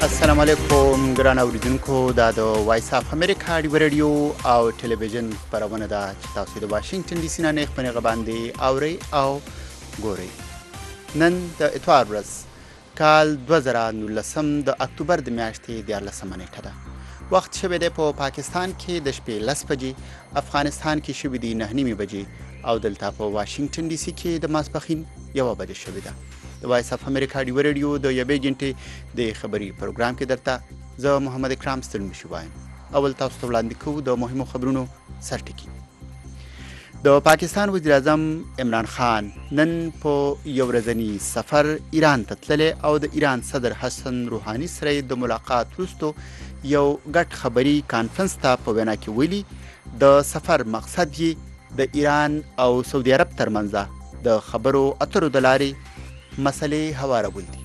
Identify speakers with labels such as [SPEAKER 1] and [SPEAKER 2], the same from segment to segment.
[SPEAKER 1] السلام علیکم ګران اوریدونکو دا د وایس اف امریکا ډیو رادیو او ټلویزیون خبرونه ده چې تاسو د واشنگټن ډي سي نه نه خبرونه باندې اوري او ګوري. نن د اتوار ورځ کال 2019 د اکتوبر د میاشتې 14 نیټه ده. وخت شوی دی په پاکستان کې د شپې 10 بجې، افغانستان کې شوی دی 9 بجې او دلته په واشنگټن ډي سي کې د ماسپښین 1 بجې شوی ده. د وایس اف امریکا ډیو رادیو د یوې غنټې د خبري پروګرام کې درته زه محمد اکرام ستړمشي وایم. اول تاسو ته وړاندې کوو د مهمو خبرونو سرټکی. د پاکستان وزیر اعظم عمران خان نن په یو ورځنی سفر ایران ته تللی او د ایران صدر حسن روحاني سره د ملاقات وروسته یو ګډ خبري کانفرنس ته په وینا کې ویلي د سفر مقصد یې د ایران او سعودي عرب ترمنځ د خبرو اترو د لارې مسلې هوارول دي.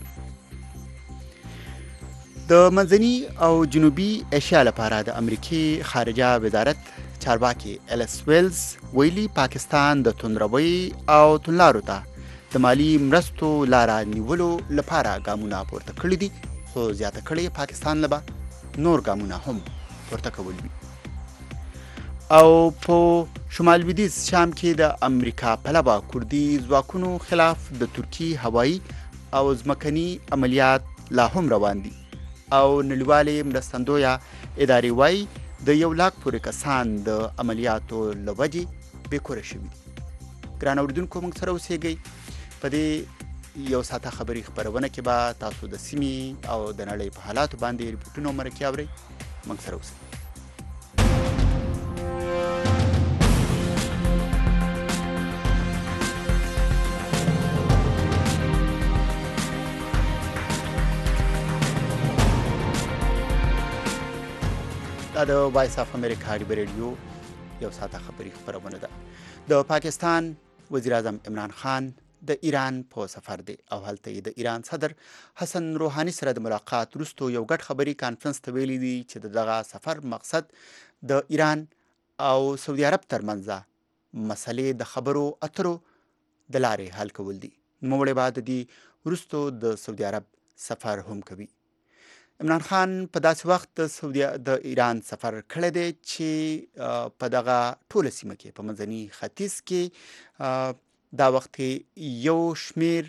[SPEAKER 1] د منځني او جنوبي ایشیا لپاره د امریکای خارجه وزارت چارواکي الیس ویلز ویلي پاکستان د توندروي او توندلارو ته د مالی مرستو لاره نیولو لپاره ګامونه پورته کړي دي، خو زیاته کړي پاکستان لبا نور ګامونه هم پورته کول وي. او په شمال لویدیځ شام کې د امریکا پلوه کردي ځواکونو خلاف د ترکی هوایي او ځمکني عملیات لا هم روان دي او نړیوالې مرستندویه ادارې وایي د 1 لاک پورې کسان د عملیاتو له وجې بېکوره شوي دي. ګران اورېدونکو موږ سره اوسېږئ. په دې یو ساعته خبري خپرونه کې به تاسو د سیمې او د نړۍ په حالاتو باندې ریپورټونه مرکې اورئ. موږ سره اوسئ. دا د وایس اف امریکا ډیو رادیو یو ساعته خبري خبرونه ده. د پاکستان وزیر اعظم عمران خان د ایران په سفر دی او هلته د ایران صدر حسن روحاني سره د ملاقات وروسته یو ګډ خبري کانفرنس ته ویلي دي چې دغه سفر مقصد د ایران او سعودي عرب ترمنځ مسلې د خبرو اترو د لارې حل کول دي. نوموړی بعد دی وروسته د سعودي عرب سفر هم کوي. عمران خان په داسې وخت د ایران سفر کړی دی چې په دغه ټوله سیمه کې په منځني ختیځ کې دا وخت یو شمیر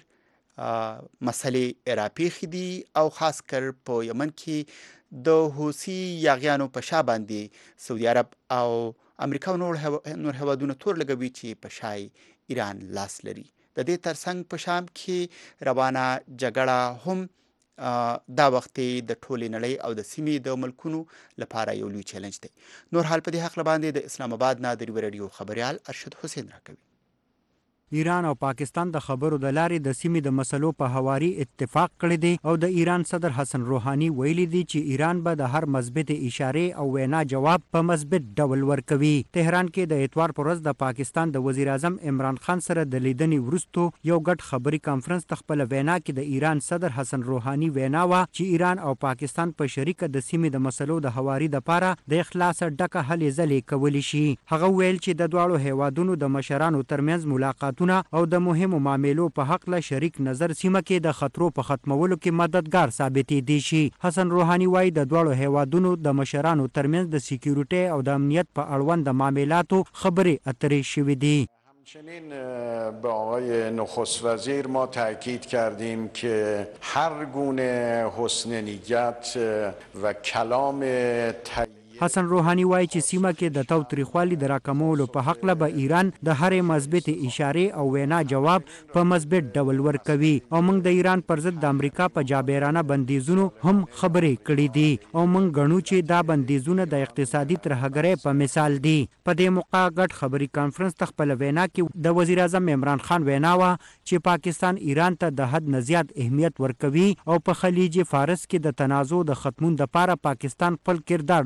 [SPEAKER 1] مسلې راپېښې دي او خاص کر په یمن کې د حوثي یاغیانو په شا باندې سعودي عرب او امریکا او نور هیوادونه تور لګوي چې په شای ایران لاس لري. د دې ترڅنګ په شام کې روانه جګړه هم دا وخت د ټولې نړۍ او د سیمې د ملکونو لپاره یو لوی چیلنج دی. نور حال په دې حق باندې د اسلام آباد نه د ریو رادیو خبريال ارشد حسین راکوي.
[SPEAKER 2] ایران او پاکستان د خبرو د لارې د سیمې د مسلو په هواري اتفاق کړی دی او د ایران صدر حسن روحاني ویلي دی چې ایران به د هر مثبت اشاره او وینا جواب په مثبت ډول ورکوي. تهران کې د اتوار پر ورځ د پاکستان د وزیر اعظم عمران خان سره د لیدنې وروسته یو ګډ خبري کانفرنس ته خپل وینا کې د ایران صدر حسن روحاني وینا وا چې ایران او پاکستان په شریکه د سیمې د مسلو د هواري لپاره د اخلاص ډکه هلې ځلې کولی شي. هغه ویل چې د دواړو هیوادونو د مشرانو ترمنځ ملاقات او د مهمو معاملو په حق له شریک نظر سیمه کې د خطرو په ختمولو کې مددگار ثابتې دي شي. حسن روحاني وايي د دوړو هیوادونو د مشرانو ترمنځ د سکیورټي او د امنیت په اړوند د معاملاتو خبرې اترې شوې دي.
[SPEAKER 3] همچنین به آقای نخست وزیر ما تاکید کردیم که هر گونه حسن نیت و کلام
[SPEAKER 2] حسن روحاني وایي چې سیمه کې د تاوتریخوالي د راکمولو په حق له به ایران د هرې مثبت اشاره او وینا جواب په مثبت ډول ورکوي او موږ د ایران پر ضد د امریکا په جابرانه بندیزونو هم خبرې کړې دي او موږ غنو چې دا بندیزونه د اقتصادي ترهګرۍ په مثال دي. په دې موقع ګډ خبري کانفرنس ته خپل وینا کې د وزیر اعظم عمران خان وینا وا چې پاکستان ایران ته د حد نه زیات اهمیت ورکوي او په خلیج فارس کې د تنازع د ختمون لپاره پاکستان خپل کردار لوبول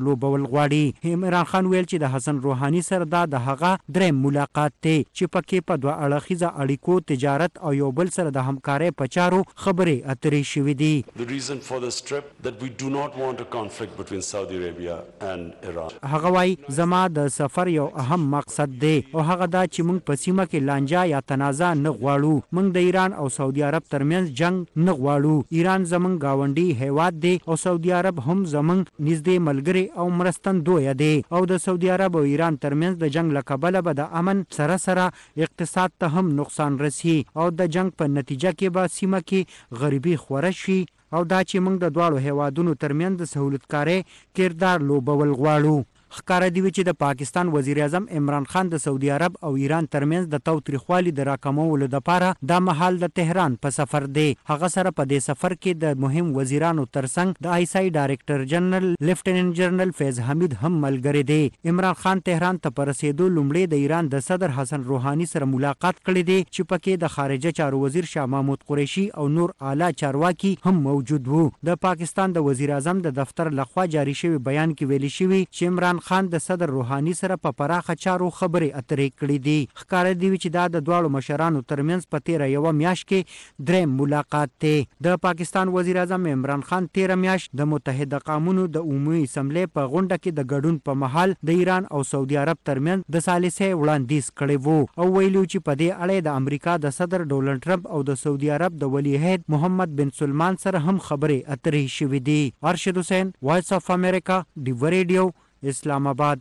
[SPEAKER 2] بول غواړي. عمران خان ویل چې د حسن روحاني سره دا د هغه درېم ملاقات دی چې پکې په دوه اړخیزه اړیکو، تجارت او یو بل سره د همکارۍ په چارو خبرې اترې شوې دي.
[SPEAKER 4] The reason for this trip that we do not want a conflict between Saudi Arabia and Iran.
[SPEAKER 2] هغه وایي زما د سفر یو اهم مقصد دی او هغه دا چې موږ په سیمه کې لانجه یا تنازع نه غواړو. موږ د ایران او سعودي عرب ترمنځ جنگ نه غواړو. ایران زموږ گاونډي هیواد دی او سعودي عرب هم زموږ نږدې ملګری او مرستندوی دی او د سعودي عرب او ایران ترمنځ د جنگ له کبله به د امن سره سره اقتصاد ته هم نقصان رسي او د جنگ په نتیجه کې به سیمه کې غریبي خوره شي او دا چې موږ د دواړو هیوادونو ترمنځ د سهولتکارۍ کردار لوبول غواړو. ښکاره دی چې د پاکستان وزیر اعظم عمران خان د سعودي عرب او ایران ترمنځ د تاوتریخوالي د راکمولو لپاره دا مهال د تهران په سفر دی. هغه سره په دې سفر کې د مهم وزیرانو ترڅنګ د آیسای ډایرکټر جنرال لیفټیننټ جنرال فیض حمید هم ملګری دی. عمران خان تهران ته په رسېدو لومړی د ایران د صدر حسن روحاني سره ملاقات کړی دی چې پکې د خارجه چارو وزیر شاه محمود قریشي او نور اعلی چارواکي هم موجود وو. د پاکستان د وزیر اعظم د دفتر لخوا جاری شوی بیان کې ویلي شوی چې عمران خان د صدر روحاني سره په پراخه چارو خبرې اترې کړې دي. ښکاره دی چې دا د دواړو مشرانو ترمنځ په تیره یوه میاشت کې درېم ملاقات دی. د پاکستان وزیر اعظم عمران خان تیره میاشت د متحده قومونو د عمومي اسمبلی په غونډه کې د ګډون په مهال د ایران او سعودي عرب ترمنځ د ثالثۍ وړاندیز کړی وو او ویلو چې په دې اړه د امریکا د صدر ډونالډ ټرمپ او د سعودي عرب د ولی عهد محمد بن سلمان سره هم خبرې اترې شوې دي. ارشد حسین، وایس اف امریکا، ډیو ریډیو، اسلام آباد.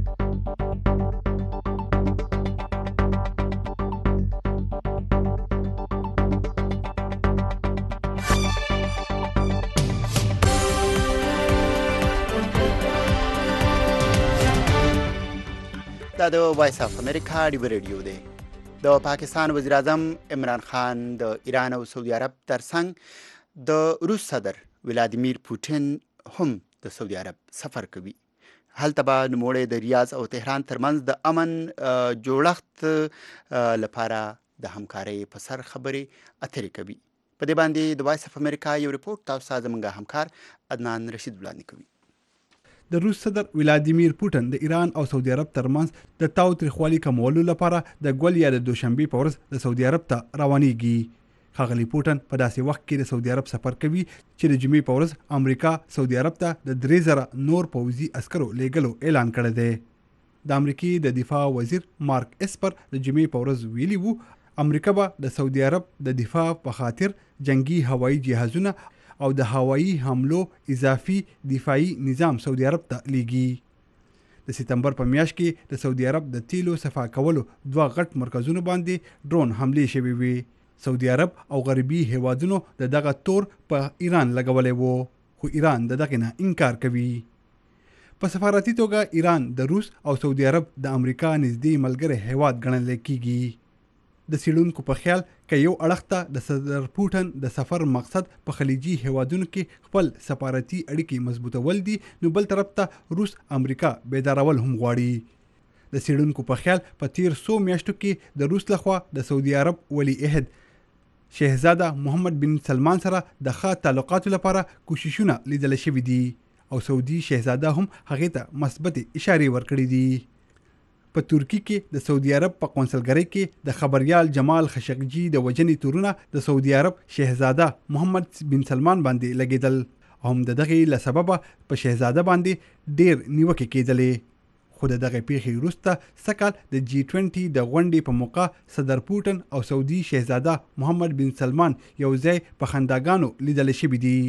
[SPEAKER 1] دا د وایس اف امریکا ډیو ریډیو دی. د پاکستان وزیر اعظم عمران خان د ایران او سعودي عرب ترڅنګ د روس صدر ولادیمیر پوتین هم د سعودي عرب سفر کوي. هلته به نوموړی د ریاض او تهران ترمنځ د امن جوړښت لپاره د همکارۍ په سر خبرې اترې کوي. په دې باندې د وایس اف امریکا یو ریپورت تاسو ته زموږ همکار عدنان رشید وړاندې کوي.
[SPEAKER 5] د روس صدر ولادیمیر پوتین د ایران او سعودي عرب ترمنځ د تاوتریخوالي کمولو لپاره د ګول یا د دوشنبې په ورځ د سعودي عرب ته روانېږي. ښاغلی پوتین په داسې وخت کې د سعودي عرب سفر کوي چې د جمعې په ورځ امریکا سعودي عرب ته د 3000 نور پوځي عسکرو لیږلو اعلان کړی دی. د امریکې د دفاع وزیر مارک اسپر د جمعې په ورځ ویلي وو امریکا به د سعودي عرب د دفاع په خاطر جنگي هوایي جهازونه او د هوایي حملو اضافي دفاعي نظام سعودي عرب ته لیږي. د سپتمبر په میاشت کې د سعودي عرب د تیلو صفا کولو 2 غټ مرکزونو باندې ډرون حملې شوې وي. سعودي عرب او غربي هیوادونو د دغه تور په ایران لګولې وو خو ایران د دغه نه انکار کوي. په سفارتي توګه ایران د روس او سعودي عرب د امریکا نږدې ملګری هیواد ګڼل کیږي. د سیلونکو په خیال که یو اړخ ته د صدر پوتین د سفر مقصد په خلیجي هیوادونو کې خپل سفارتي اړیکې مضبوطول دي نو بل طرف ته روس امریکا بیدارول هم غواړي. د سیلونکو په خیال په تیر 100 میاشتو کې د روس لخوا د سعودي عرب ولی عهد شهزاده محمد بن سلمان سره د ښه تعلقاتو لپاره کوششونه لیدل شوي دي او سعودي شهزاده هم هغې ته مثبت اشارې ورکړي دي. په ترکی کې د سعودي عرب په قونسلګرۍ کې د خبریال جمال خشقجي د وجنې تورونه د سعودي عرب شهزاده محمد بن سلمان باندې لګېدل او هم د دغې له سببه په شهزاده باندې ډېر نیوکې کېدلې. خو د دغه پیښې وروسته سکال د G20 د غونډې په موقع صدر پوتین او سعودي شهزاده محمد بن سلمان یو ځای په خنداګانو لیدل شوي دي.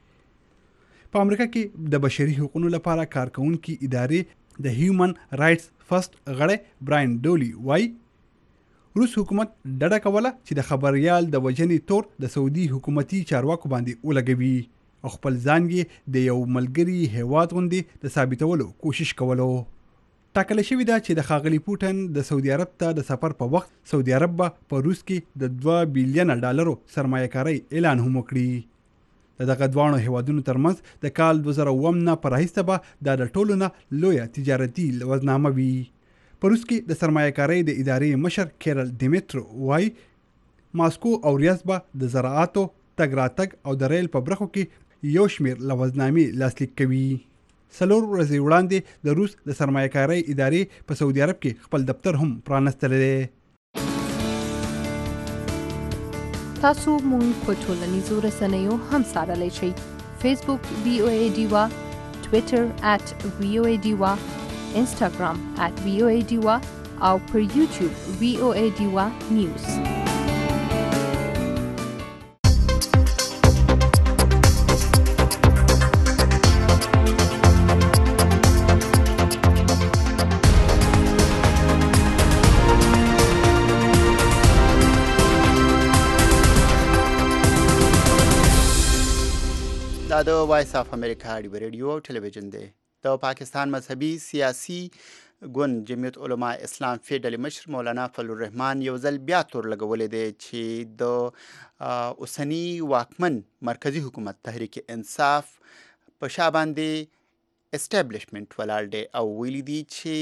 [SPEAKER 5] په امریکا کې د بشري حقوقو لپاره کارکونکي ادارې د هیومن رائټس فرست غړی براین ډولی وایي روس حکومت ډډه کوله چې د خبریال د وجنې تور د سعودي حکومتي چارواکو باندې ولګوي او خپل ځان یې د یو ملګري هیواد غوندې د ثابتولو کوشش کولو. ټاکل شوې ده چې د ښاغلي پوتین د سعودي عرب ته د سفر په وخت سعودي عرب به په روس کې د $2 بلین سرمایه کارۍ اعلان هم وکړي. د دغه دواړو هیوادونو ترمنځ د کال 2007 نه په راهیسته به دا د ټولو نه لویه تجارتي لوزنامه وي. په روس کې د سرمایه کارۍ د ادارې مشر کیرل دیمیترو وایي ماسکو او ریاض به د زراعتو تګ راتګ او د ریل په برخو کې یو شمېر لوزنامې لاسلیک کوي. 4 ورځې وړاندې د روس د سرمایه‌کارۍ ادارې په سعودي عرب کې خپل دفتر هم پرانستلی دی.
[SPEAKER 6] تاسو مونږ په ټولنیزو رسنیو هم څارلی شئ. فیسبوک VOA ډیوا، ټویټر @VOA ډیوا، انسټاګرام @VOA ډیوا او پر یوټیوب VOA ډیوا نیوز.
[SPEAKER 1] دا د وایس اف امریکا ریډیو او ټلویزیون دی. د پاکستان مذهبي سیاسي ګوند جمعیت علما اسلام فی ډلې مشر مولانا فضل الرحمن یو ځل بیا تور لګولې دی چې د اوسنی واکمن مرکزی حکومت تحریک انصاف په شا باندې اسټابلیشمنت ولاړ دی او ویلي دی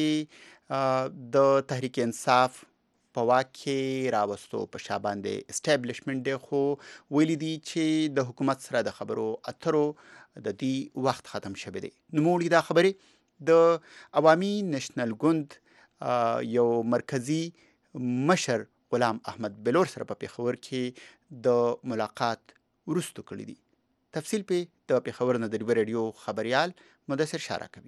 [SPEAKER 1] چې د تحریک انصاف په واک کې راوستو په شا باندې اسټابلیشمنت دی، خو ویلي دی چې د حکومت سره د خبرو اترو د دې وخت ختم شوی دی. نوموړي دا خبرې د عوامي نېشنل ګوند یو مرکزی مشر غلام احمد بلور سره په پېښور کې د ملاقات وروسته کړي دي. تفصیل په د پېښور نه د ریډیو خبريال مدثر شارع کوي.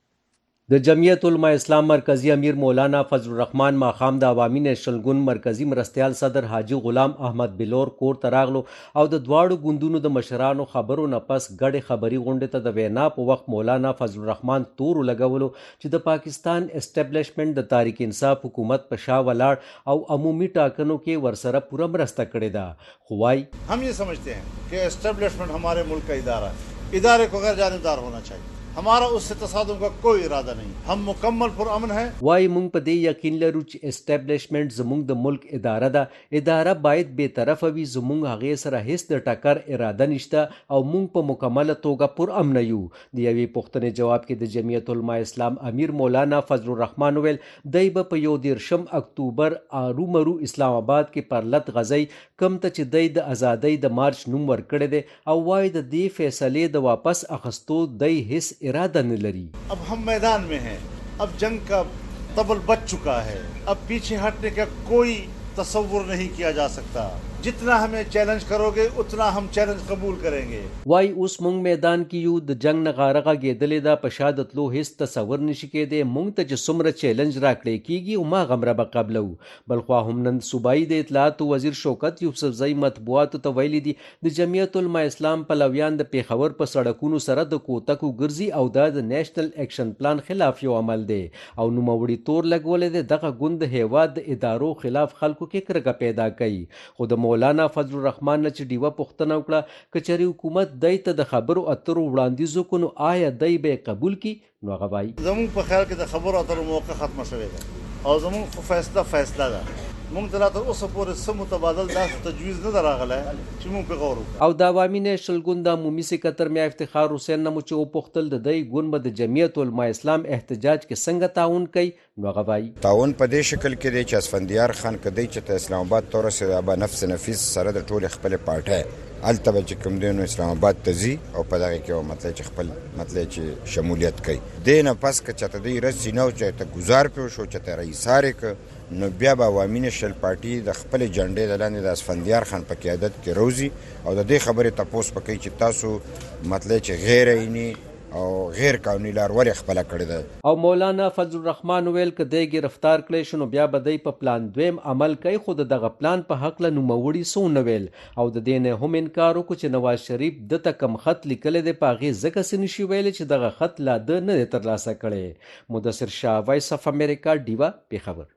[SPEAKER 7] د جمعیت علما اسلام مرکزی امیر مولانا فضل الرحمن ماخام د عوامي نېشنل ګوند مرکزی مرستیال صدر حاجی غلام احمد بلور کور ته راغلو او د دواړو ګوندونو د مشرانو خبرو نه پس ګډې خبري غونډې ته د وینا په وخت مولانا فضل الرحمن تور لګولو چې د پاکستان اسټابلیشمنت د تحریک انصاف حکومت په شا ولاړ او عمومي ټاکنو کې ورسره پوره مرسته کړې ده. خو وايي
[SPEAKER 8] हम ये समझते हैं कि एस्टेब्लिशमेंट हमारे मुल्क का इदारा है, इदारे को गैर जानिबदार होना चाहिए. हमारा उससे तसादुम का कोई इरादा नहीं. हम मुकम्मल पुरअमन है.
[SPEAKER 7] وايي مونږ په دې یقین لرو چې اسټابلیشمنت زموږ د ملک اداره ده. اداره باید بے طرفه وي. زموږ هغې سره هیڅ د ټکر اراده نشته او مونږ په مکمله توګه پرامن یو. د یوې پوښتنې جواب کې د جمعیت علما اسلام امیر مولانا فضل الرحمن ویل دی به په 1 اکتوبر ارومرو اسلام آباد کې پرلط غزي کم ته چې دی د ازادۍ د مارچ نوم ورکړی دی او وايي د دې فیصلې د واپس اخستو دی هیڅ اراده نه لري.
[SPEAKER 8] अब हम मैदान में हैं, अब जंग का तबल बच चुका है. अब पीछे हटने का कोई तसव्वुर नहीं किया जा सकता. जितना हमें चैलेंज करोगे उतना हम चैलेंज कबूल करेंगे.
[SPEAKER 7] وايي اوس مونږ میدان کې یو د جنگ نه غارغه کېدلې ده په شا د تلو هیڅ تصور نشي کېدی. مونږ ته چې څومره چیلنج راکړی کېږي او ما غمره به قبلو. بلخوا هم نن صوبایي د اطلاعات وزیر شوکت یوسفزئی مطبوعاتو ته ویلي دي د جمعیت علما اسلام پلویان د پېښور په سړکونو سره د کوتکو ګرځي او دا د نیشنل اکشن پلان خلاف یو عمل دی او نوموړي تور لګولې ده دغه ګوند د هیواد د ادارو خلاف خلکو کې کرکه پیدا کوي. خو د مولانا فضل الرحمن نه چې ډیوه پوښتنه وکړه کچري حکومت دای ته د خبرو اترو وړاندیز وکړو آیا دای به قبول کی نو هغه وایي
[SPEAKER 8] زموږ په خیال کې د خبرو اترو موقع ختمه شوې ده او زموږ فیصله ده. مونږ ته تر اوسه پورې سم متبادل داسې تجویز نه راغلی چې مونږ په غور وکړو.
[SPEAKER 7] او د عوامي نېشنل ګوند د عمومي سکرټر میا افتخار حسین نه مو چې وپوښتل د دې ګوند به د جمعیت علما اسلام احتجاج کې څنګه تعاون کوي نو هغه وایي
[SPEAKER 9] تعاون په دې شکل کې دی چې اسفندیار خان کدی چې ته اسلام آباد تور سره ابا نفس نفیس سره د ټول خپل پارټي التبه چې کوم دینو اسلام آباد تزي او په دغه کې مطلب چې خپل مطلب چې شمولیت کوي دینه پس که چته دی رسینو چې ته گزار پیو شو چې ته رئیساره ک نو بیا به عوامي نېشنل پارټي د خپل جنډې د لاندې د اسفندیار خان په قیادت کې روزي او د دې خبرې تاسو پکې چې تاسو مطلب چې غیر عیني او غیر قانوني لار ولې خپل کړی ده.
[SPEAKER 7] او مولانا فضل الرحمن ویل ک د گرفتار کړي شنو بیا بدای په پلان دویم عمل کوي. خود دغه پلان په حق له نوموړي سو نه ویل او د دین هم انکار وکړ چې نواز شریف د تکم خط لیکل دی پاغي زکه سن شي ویل چې دغه خط لا د نه ترلاسه کړي. مدثر شاه وایس اف امریکا ډیوا پیښور.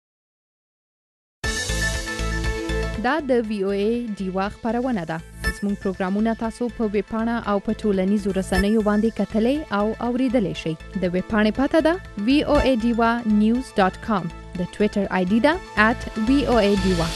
[SPEAKER 6] دا د VOA ډیوا خبرونه ده. زموږ پروګرامونه تاسو په ویب پاڼه او په ټولنیزو رسنیو باندې کتلای او اوریدلای شئ. د ویب پاڼې پته ده voadiwa.news.com. د ټویټر آی ډي ده @voadiwa.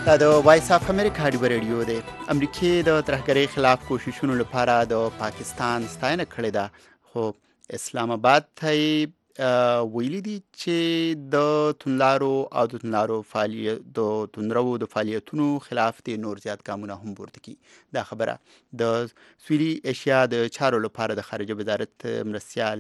[SPEAKER 1] دا د وایس اف امریکا رادیو دی. امریکای د ترهګرۍ خلاف کوششونو لپاره د پاکستان ستاینه کړې ده، خو اسلام آباد ته ویلي دي چې د توندلارو او د فعالیتونو خلاف د نور زیات ګامونه هم پورته کړي. دا خبره د سویلي ایشیا د چارو لپاره د خارجه وزارت مرستیال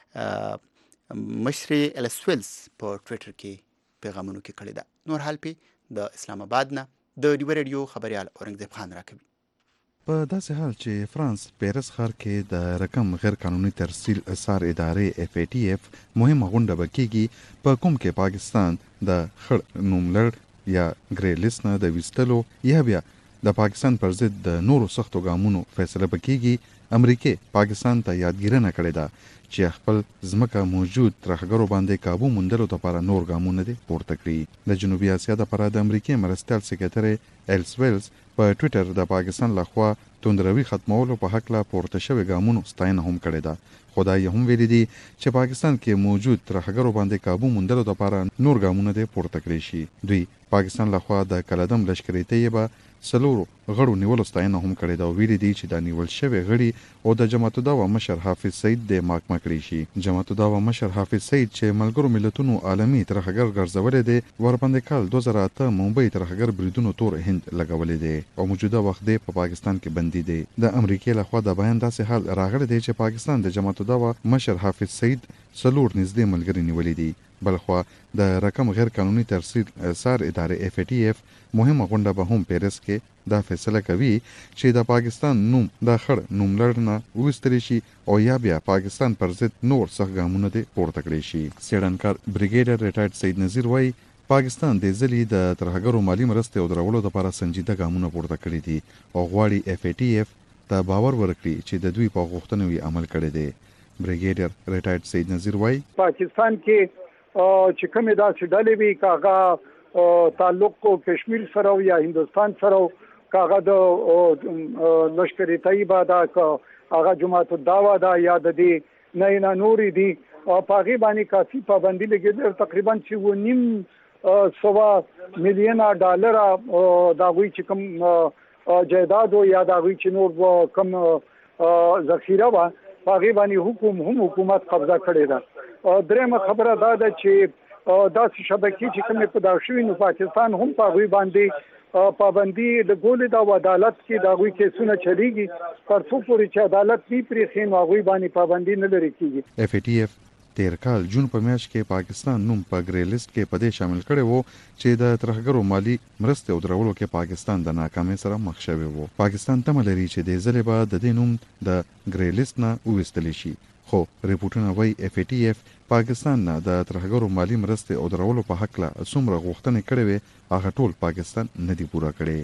[SPEAKER 1] مشري السویلز په ټویټر کې پیغامونو کې کړې ده. نور حال په د اسلام آباد نه د ریو رادیو خبريال اورنګزیب خان راکوي.
[SPEAKER 10] په داسې حال چې فرانس پیرس ښار کې د رقم غیر قانوني ترسیل اثار ادارې FATF مهمه غونډه به کېږي، په کوم کې پاکستان د خړ نوملړ یا ګری لیست نه د ویستلو یا بیا د پاکستان پر ضد د نورو سختو ګامونو فیصله به کېږي. امریکا پاکستان ته یادګیرنه کړې ده چې خپل ځمکه موجود ترهګرو باندې قابو موندلو لپاره نور ګامونه دي پورته کړي. د جنوبي اسیا لپاره د امریکای مرستیال سکرټری السویلز په ټویټر د پاکستان لخوا توندروي ختمولو په حق لا پورته شوی ګامونو ستاینه هم کړې ده. خدای هم ویلي دي چې پاکستان کې موجود ترهګرو باندې قابو موندلو لپاره نور ګامونه دي پورته کړی شي. دوی پاکستان لخوا د کلدم لشکري طیبه سلورو غړو نیولو ستاینه هم کړې ده او ویلي دي چې د نیول شوی غړي او د جماعت الدعوه مشر حافظ سعید د محاکمه کړی شي. جماعت الدعوه مشر حافظ سعید چې ملګرو ملتونو عالمي ترهګر ګرځولې دي، ورباندې کال 2008 ممبئی ترهګر بریدونو تور هند لګولې دي او موجوده وخت په پاکستان کې بندي دي. د امریکای لخوا د بیان داسې حال راغلی دی چې پاکستان د جماعت الدعوه مشر حافظ سعید سلور نږدې ملګري نیولې دي. بلخوا د رقم غیر قانوني ترسیل اثار ادارې FATF مهمه غونډه به هم پیرس کې دا فیصله کوي چې د پاکستان نوم د خړ نوملړ نه وستل شي او یا بیا پاکستان پر ضد نور سخت ګامونه دي پورته کړی شي. سیډنکار بریګیډر ریټایرډ سید نذیر وایي پاکستان د ځلې د ترهګرو مالی مرستې او درولو لپاره سنجیده ګامونه پورته کړی دي او غواړي FATF ته باور ورکړي چې د دوی په غوښتنو عمل کړی دی. بریګیډر ریټایرډ سید نذیر وایي
[SPEAKER 11] پاکستان کې چې کومه داسې ډلې وي کاغه تعلق کو کشمیر سره یا هندستان سره کاغه د لشکري طیبه دا کاغه جماعت الدعوه دا یا د دې نه نوري دي پاغي باندې کافي پابندي لګیدل تقریبا 9.9 مليون ډالر دا وی چې کوم جایداد یا دا وی چې نور کم ذخیره وا پاغي باندې حکومت قبضه کړې ده. درېمه خبره دا ده چې داسې شبکې چې کومې پیدا شوي نو پاکستان هم په هغوی باندې پابندي لګولې ده او عدالت کې د هغوی کیسونه چلیږي تر څو پورې چې عدالت نه پرېښي نو هغوی باندې پابندي نه لرې کېږي.
[SPEAKER 10] FATF تیر کال جون په میاشت کې پاکستان نوم په ګری لیست کې پدې شامل کړي وو چې د ترهګرو مالی مرستې او درولو کې پاکستان د ناکامۍ سره مخ شوی وو. پاکستان تمه لري چې د ځلې به د دې نوم د ګری لیست نه وویستل شي، خو ریپورتونه وایي FATF پاکستان نه د ترهګرو مالی مرستې او درولو په حق لا څومره غوښتنې کړې وي هغه ټول پاکستان نه دی پوره کړی.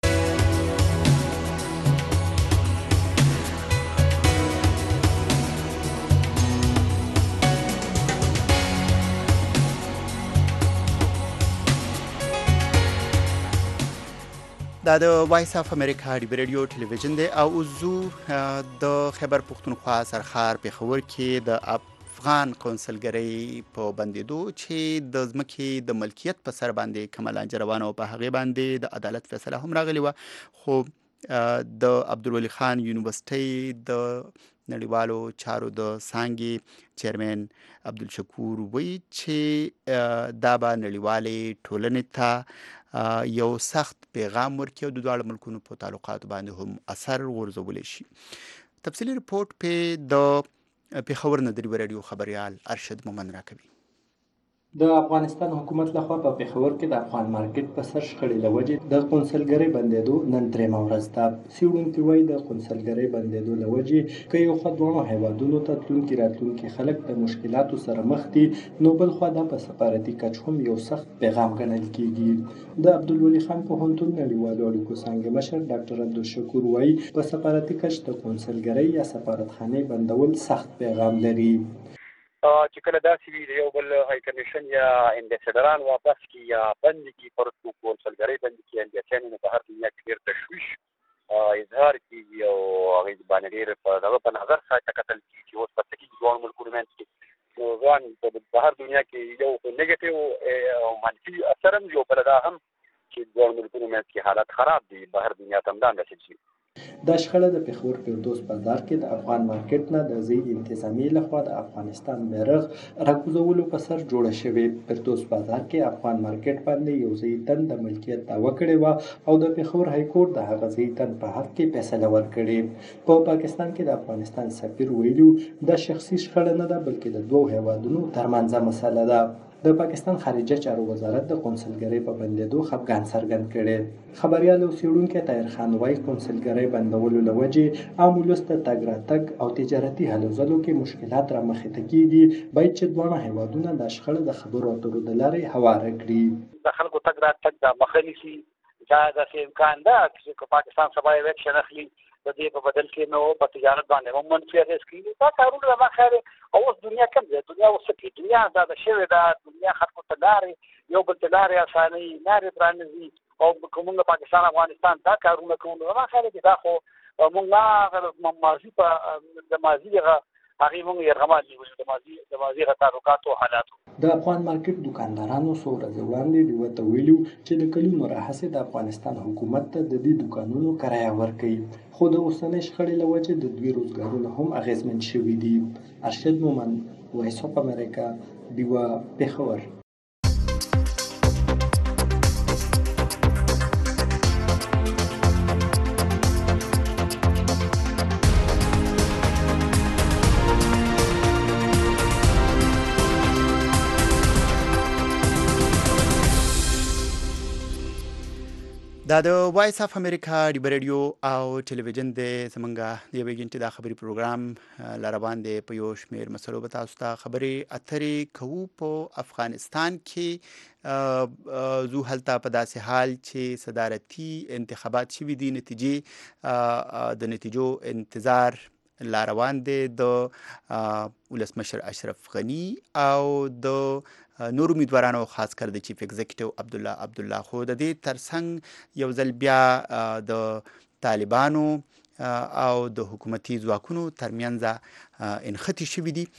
[SPEAKER 1] دا د وایس اف امریکا رادیو ټلویزیون دی او زو د خیبر پختونخوا سرخار پېښور کې د افغان قونسلګرۍ په بندیدو چې د ځمکې د ملکیت په سر باندې کومه لانجه روانه او په هغې باندې د عدالت فیصله هم راغلی وه، خو د عبدالولي خان یونیورسټۍ د نړیوالو چارو د څانګې چیرمن عبدالشکور وایي چې دا به نړیوالې ټولنې ته یو سخت پیغام ورکړي او د دواړو ملکونو په تعلقاتو باندې هم اثر غورځولی شي. تفصیلي رپورټ په د پېښور نه د ریو رادیو خبریال ارشد مومن راکوي.
[SPEAKER 12] د افغانستان حکومت لخوا په پېښور کې د افغان مارکیټ په سر شخړې له وجې د قونسلګرۍ بندېدو نن درېیمه ورځ ده. څېړونکي وایي د قونسلګرۍ بندېدو له وجې که یو خوا دواړو هیوادونو ته تلونکي راتلونکي خلک د مشکلاتو سره مخ دي، نو بل خوا دا په سفارتي کچ هم یو سخت پیغام ګڼل کېږي. د عبدالولي خان پوهنتون نړیوالو اړیکو څانګې مشر ډاکټر عبدالشکور وایي په سفارتي کچ د قونسلګرۍ یا سفارتخانې بندول سخت پیغام لري.
[SPEAKER 13] چې کله داسې وي د یو بل های کمیشن یا امبیسډران واپس کړي یا بند کړي فرض کړو قونسلګرۍ بند کړي امبیسیانې نو په هر دنیا کې ډېر تشویش اظهار کېږي او هغې باندې ډېر په دغه په نظر سره کتل کېږي چې اوس په څه کېږي دواړو ملکونو منځ کې نو ځوان په هر دنیا کې یو نیګیټیو او منفي اثر هم یو بله دا هم چې دوه ملکونو منځ کې حالت خراب دي، بهر دنیا ته هم دا رسېدل شي.
[SPEAKER 12] دا شخړه د پېښور فردوس بازار کې د افغان مارکیټ نه د ځای انتظامیې لخوا د افغانستان بیرغ راکوزولو په سر جوړه شوې. فردوس بازار کې افغان مارکیټ باندې یو ځای تن د ملکیت دعوه کړې وه او د پېښور هایکورټ د هغه ځای تن په حق کې فیصله ورکړې. په پاکستان کې د افغانستان سفیر ویلي دا شخصي شخړه نه ده بلکې د دوو هیوادونو ترمنځ مسله ده. د پاکستان خارجه چارو وزارت د قونسلګرۍ په بندېدو خفګان څرګند کړی. خبریال او څېړونکی طاهر خان وایي قونسلګرۍ بندولو له وجې عام ولس ته تګ راتګ او تجارتي هلو ځلو کې مشکلات رامخې ته کېږي. باید چې دواړه هیوادونه دا شخړه د خبرو اترو د لارې هواره کړي.
[SPEAKER 13] د خلکو تګ راتګ د مخه نیسي. دا داسې امکان ده چې پاکستان سبا یو اکشن اخلي د دې په بدل کې نو په تجارت باندې هم منفي اغېز کوي. دا کارونه ما خیر او اوس دنیا کم دی، دنیا اوس کې دنیا دا د شوې ده، دنیا خلکو ته لارې یو بل ته لارې اساني لارې پرانیزي او کومه پاکستان افغانستان دا کارونه کوو. ما خیر دا خو موږ ماضي په د ماضي هغه موږ یرغمال نیولې د ماضي تعلقاتو حالاتو.
[SPEAKER 12] د افغان مارکیټ دکاندارانو څو ورځې وړاندې ډیوه ته ویلي چې د کلونو راهیسې د افغانستان حکومت ته د دې دکانونو کرایه ورکوي، خو د اوسنۍ شخړې له وجې د دوی روزګارونه هم اغېزمن شوي دي. ارشد مومن، وایس اف امریکا، ډیوه، پېښور.
[SPEAKER 1] دا د وایس اف امریکا ډیبه ریډیو او ټلویزیون د زمونږه د یوې ګنټې دا خبري پروګرام لاره باندې په یو شمېر مسلو به تاسو ته خبرې اترې کوو. په افغانستان کې زو هلته په داسې حال چې صدارتي انتخابات شوي دي، د نتیجو انتظار لا روان دی. د ولسمشر اشرف غني او د نور امیدوارانو خاص کر د چیف ایگزیکټیو عبدالله خو د دې ترڅنګ یو ځل بیا د طالبانو او د حکومتي ځواکونو ترمنځ انختی شوي دي.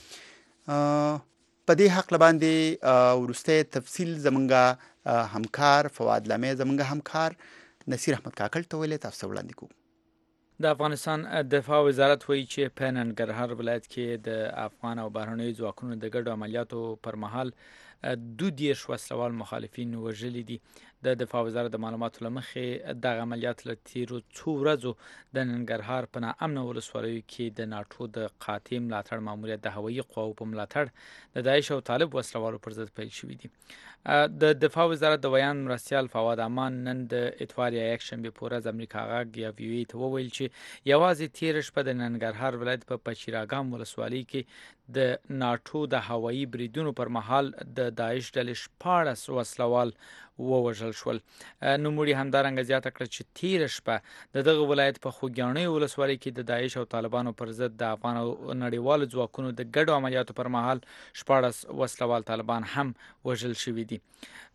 [SPEAKER 1] په دې حق باندې ورسته تفصیل زمونږه همکار فواد لامه زمونږه همکار نصیر احمد کاکل ته ویلې تاسو وړاندې کوو.
[SPEAKER 14] د افغانستان دفاع وزارت وایي چې په ننګرهار ولایت کې د افغان او بهرنیو ځواکونو د ګډو عملیاتو پر مهال 22 وسلوال مخالفین وژلي دي. د دفاع وزارت د معلوماتو له مخې دغه عملیات له تیرو څو ورځو د ننګرهار په ناامنه ولسوالیو کې د ناټو د قاطع ملاتړ ماموریت د هوایي قواو په ملاتړ د داعش او طالب وسلوالو پر ضد پیل شوي دي. د دفاع وزارت د بیان مرستیال فواد امان نن د اتوار یا یکشنبه په ورځ امریکا غږ یا وی ای ته وویل چې یوازې تیر شپه د ننګرهار ولایت په پچیراګام ولسوالۍ کې د ناټو د هوایي بریدونو پر مهال د داعش ډلې 14 وسلوال ووژل شول. نوموړي همدارنګه زیاته کړه چې تیر شپه د دغه ولایت په خوږیاڼۍ ولسوالۍ کې د داعش او طالبانو پر ضد د افغان او نړیوالو ځواکونو د ګډو عملیاتو پر مهال 14 وسلوال طالبان هم وژل شوي دي.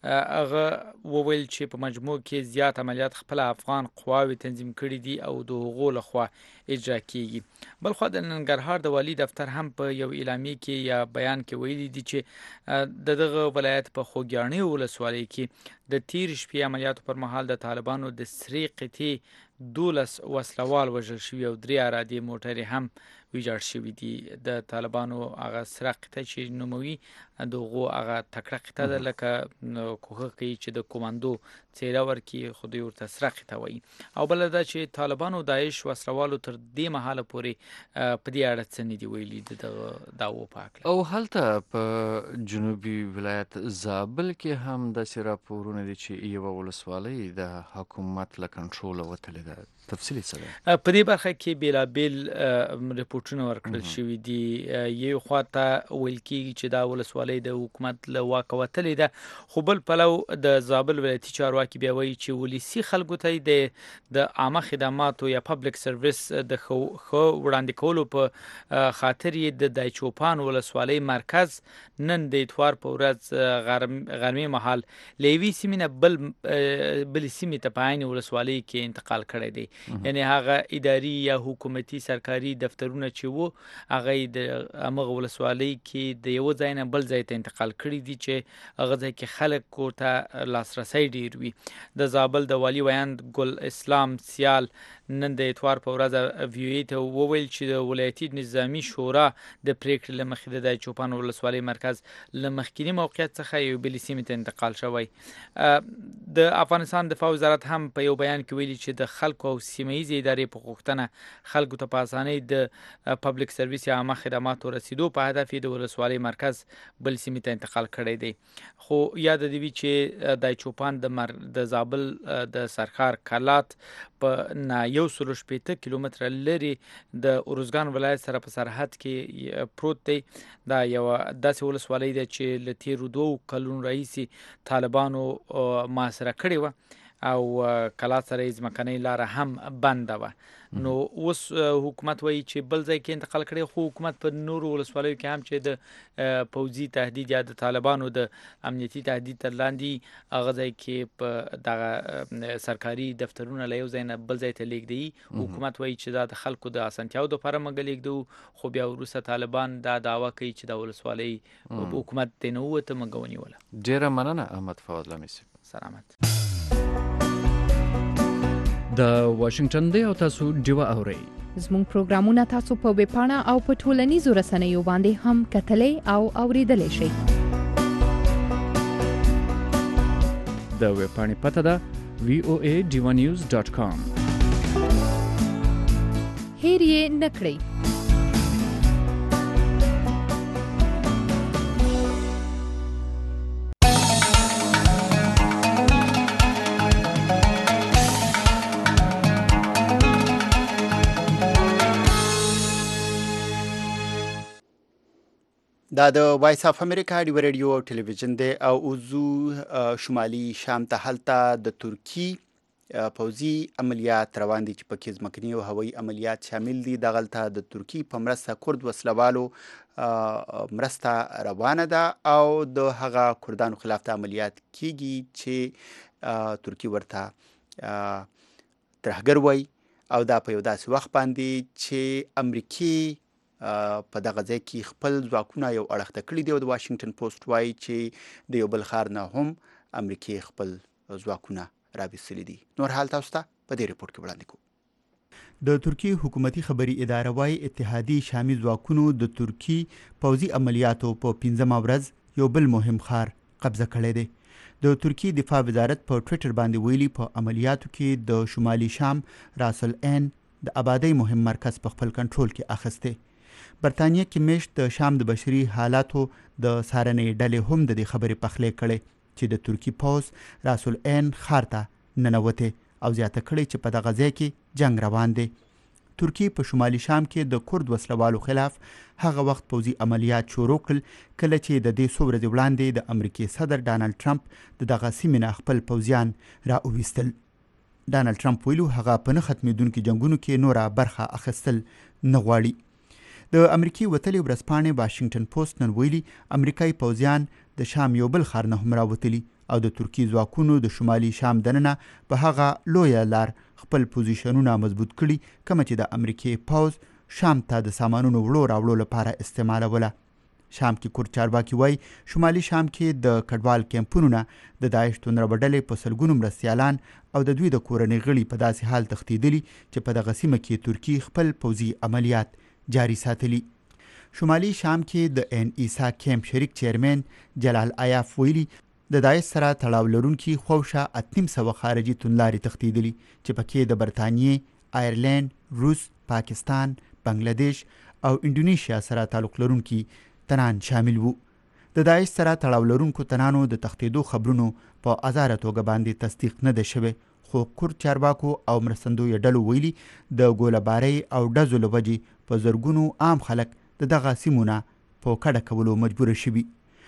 [SPEAKER 14] هغه وویل چې په مجموع کې زیات عملیات خپل افغان قواوې تنظیم کړي دي او د هغو لخوا اجرا کیږي. بلخو د ننګرهار د والی دفتر هم په یو اعلامیه کې یا بیان کې ویلي دي چې دغه ولایت په خوږیاڼۍ ولسوالۍ کې د تیر شپې عملیاتو پر مهال د طالبانو د سرې قطعې 12 وسلوال وژل شوي او 3 ارادي موټرې هم ویجاړ شوي دي. د طالبانو هغه سره قطعه چې نوموي دغه هغه تکړه قطعه ده لکه کوهه کوي چې د کوماندو څیره ورکی خو دوی ورته سره قطعه وایي. او بل دا چې طالبانو داعش وسلوالو تر دې مهاله پورې په دې اړه څه نه دی ویلي د داو پاک.
[SPEAKER 15] او هلته په جنوبي ولایت زابل کې هم د راپورونه دي چې یو ولسوالۍ د حکومت له کنټرول وتلې ده. تفصیلی څه ده؟
[SPEAKER 14] په دې برخه کې بیلابیل ریپورتونه ورکړل شوي دي. یو خواته ویل کېږي چې دا ولسوالۍ د حکومت له واکه وتلې ده، خو بل پلو د زابل ولایتي چارواکي بیا وایي چې ولسي خلکو ته د عامه خدماتو یا پبلک سرویس د ښه وړاندې کولو په خاطر یې د دایچوپان ولسوالۍ مرکز نن د اتوار په ورځ غرمې مهال له یوې سیمې سیمې نه بل سیمې ته په عین ولسوالۍ کې انتقال کړی دی. یعنی هغه اداري یا حکومتي سرکاري دفترونه چې وو هغه د هغه ولسوالۍ کې د یو ځای نه بل ځای ته انتقال کړي دي چې هغه ځای کې خلک ورته لاسرسی ډیر وي. د زابل د والي ویاند ګل اسلام سیال نن د اتوار په ورځ وی ای ته وویل چې د ولایتي نظامی شورا د پریکړې له مخې د چوپان ولسوالۍ مرکز له مخکینی موقعیت څخه یو بل سیمې ته انتقال شوی. د افغانستان دفاع وزارت هم په یو بیان کې ویلي چې د خلکو او سیمه‌یزې ادارې په غوښتنه خلکو ته په اسانۍ د پبلک سرویس یا عامه خدماتو رسیدو په هدف د ولسوالۍ مرکز بل سیمې ته انتقال کړی دی. خو یاد دی چې د چوپان د زابل د سرخار کلات په 160 کیلومتره لري د اروزګان ولایت سره په سرحد کې پروت دی. دا یو داسې ولسوالۍ ده چې له تیرو 2 کلونو راهیسې طالبانو محاصره کړې وه او کلات سره یې ځمکنۍ لاره هم بنده وه. نو اوس حکومت وایي چې بل ځای کې انتقال کړی، خو حکومت په نورو ولسوالیو کې هم چې د پوځي تهدید یا د طالبانو د امنیتي تهدید تر لاندې هغه ځای کې په دغه سرکاري دفترونه له یو ځای نه بل ځای ته لیږدوي. حکومت وایي چې دا د خلکو د اسانتیاو دپاره موږ لیږدوو، خو بیا وروسته طالبان دا دعوه کوي چې د ولسوالۍ حکومت دی نه ووته موږ ونیوله.
[SPEAKER 15] ډېره مننه احمد فواد لامي صاحب.
[SPEAKER 14] سلامت.
[SPEAKER 16] د واشنگټن دی او تاسو ډیوه اورئ.
[SPEAKER 6] زموږ پروګرامونه تاسو په ویب پاڼه او په ټولنیزو رسنیو باندې هم کتلای او اوریدلای شئ.
[SPEAKER 16] د ویب پاڼې پته ده voadivanews.com.
[SPEAKER 6] هیر یې نکړئ.
[SPEAKER 1] دا د وایس اف امریکا ډیو ریډیو او ټلویزیون دی او اوزو شمالي شام ته هلته د ترکی پوځي عملیات روان دي چې پکې ځمکني او هوایي عملیات شامل دي. دغلته د ترکی په مرسته کورد وسلوالو مرسته روانه ده او د هغه کردانو خلاف د عملیات کیږي چې ترکی ورته ترهګر وای او دا په یو داسې وخت باندې چې امریکي په دغه ځای کې خپل ځواکونه یو اړخته کړي دي او د واشنگټن پوسټ وایي چې د یو بل ښار نه هم امریکای خپل ځواکونه راویستلي دي. نور حال تاسو ته په دې ریپورت کې وړاندې کوو. د ترکی حکومتي خبري اداره وایي اتحادي شامي ځواکونو د ترکی پوځي عملیاتو په 15مه ورځ یو بل مهم ښار قبضه کړی دی. د ترکی دفاع وزارت په ټویټر باندې ویلي په عملیاتو کې د شمالي شام راس العین د آبادۍ مهم مرکز په خپل کنټرول کې اخیستی. برتانیه کې میشت د شام د بشري حالاتو د څارنې ډلې هم د دې خبرې پخلی کړی چې د ترکی پوځ راس العین ښار ته ننوتې او زیاته کړی چې په دغه ځای کې جنگ روان دی. ترکی په شمالي شام کې د کورد وسلوالو خلاف هغه وخت پوځي عملیات شروع کړل کله چې د دې څو ورځې وړاندې د امریکای صدر ډانلډ ټرمپ د دغه سیمې نه خپل پوځیان راوویستل. ډانلډ ټرمپ ویلو هغه په نه ختمېدونکي جنګونو کې نوره برخه اخیستل نه غواړي. د امریکای وتلې ورځپاڼې واشنگټن پوسټ نن ویلي امریکایي پوځیان د شام یو بل ښار نه هم راوتلي او د ترکی ځواکونو د شمالي شام دننه په هغه لویه لار خپل پوزیشنونه مضبوط کړي کومه چې د امریکای پوځ شام ته د سامانونو وړو راوړو لپاره استعمالوله. شام کې کورد چارواکي وایي شمالي شام کې د کډوال کیمپونو نه د داعش توندربډلې په سلګونو مرستیالان او د دوی د کورنۍ غړي په داسې حال تښتېدلي چې په دغه سیمه کې ترکی خپل پوځي عملیات جاری ساتلی. شمالي شام کې د ان ایسا کیمپ شریک چیرمن جلال عیاف ویلي د داعش سره تړاو لرونکي خوشه 800 خارجي توندلارې تښتېدلي چې پکې د برتانیې، آیرلینډ، روس، پاکستان، بنگلادیش او انډونیشیا سره تعلق لرونکي تنان شامل وو. د داعش سره تړاو لرونکو تنانو د تښتېدو خبرونو په ازاره توګه باندې تصدیق نه ده شوی، خو کورد چارواکو او مرستندویه ډلو ویلي د ګولهبارۍ او ډزو له وجې په زرګونو عام خلک د دغه سیمونه په کډه کولو مجبوره شوي.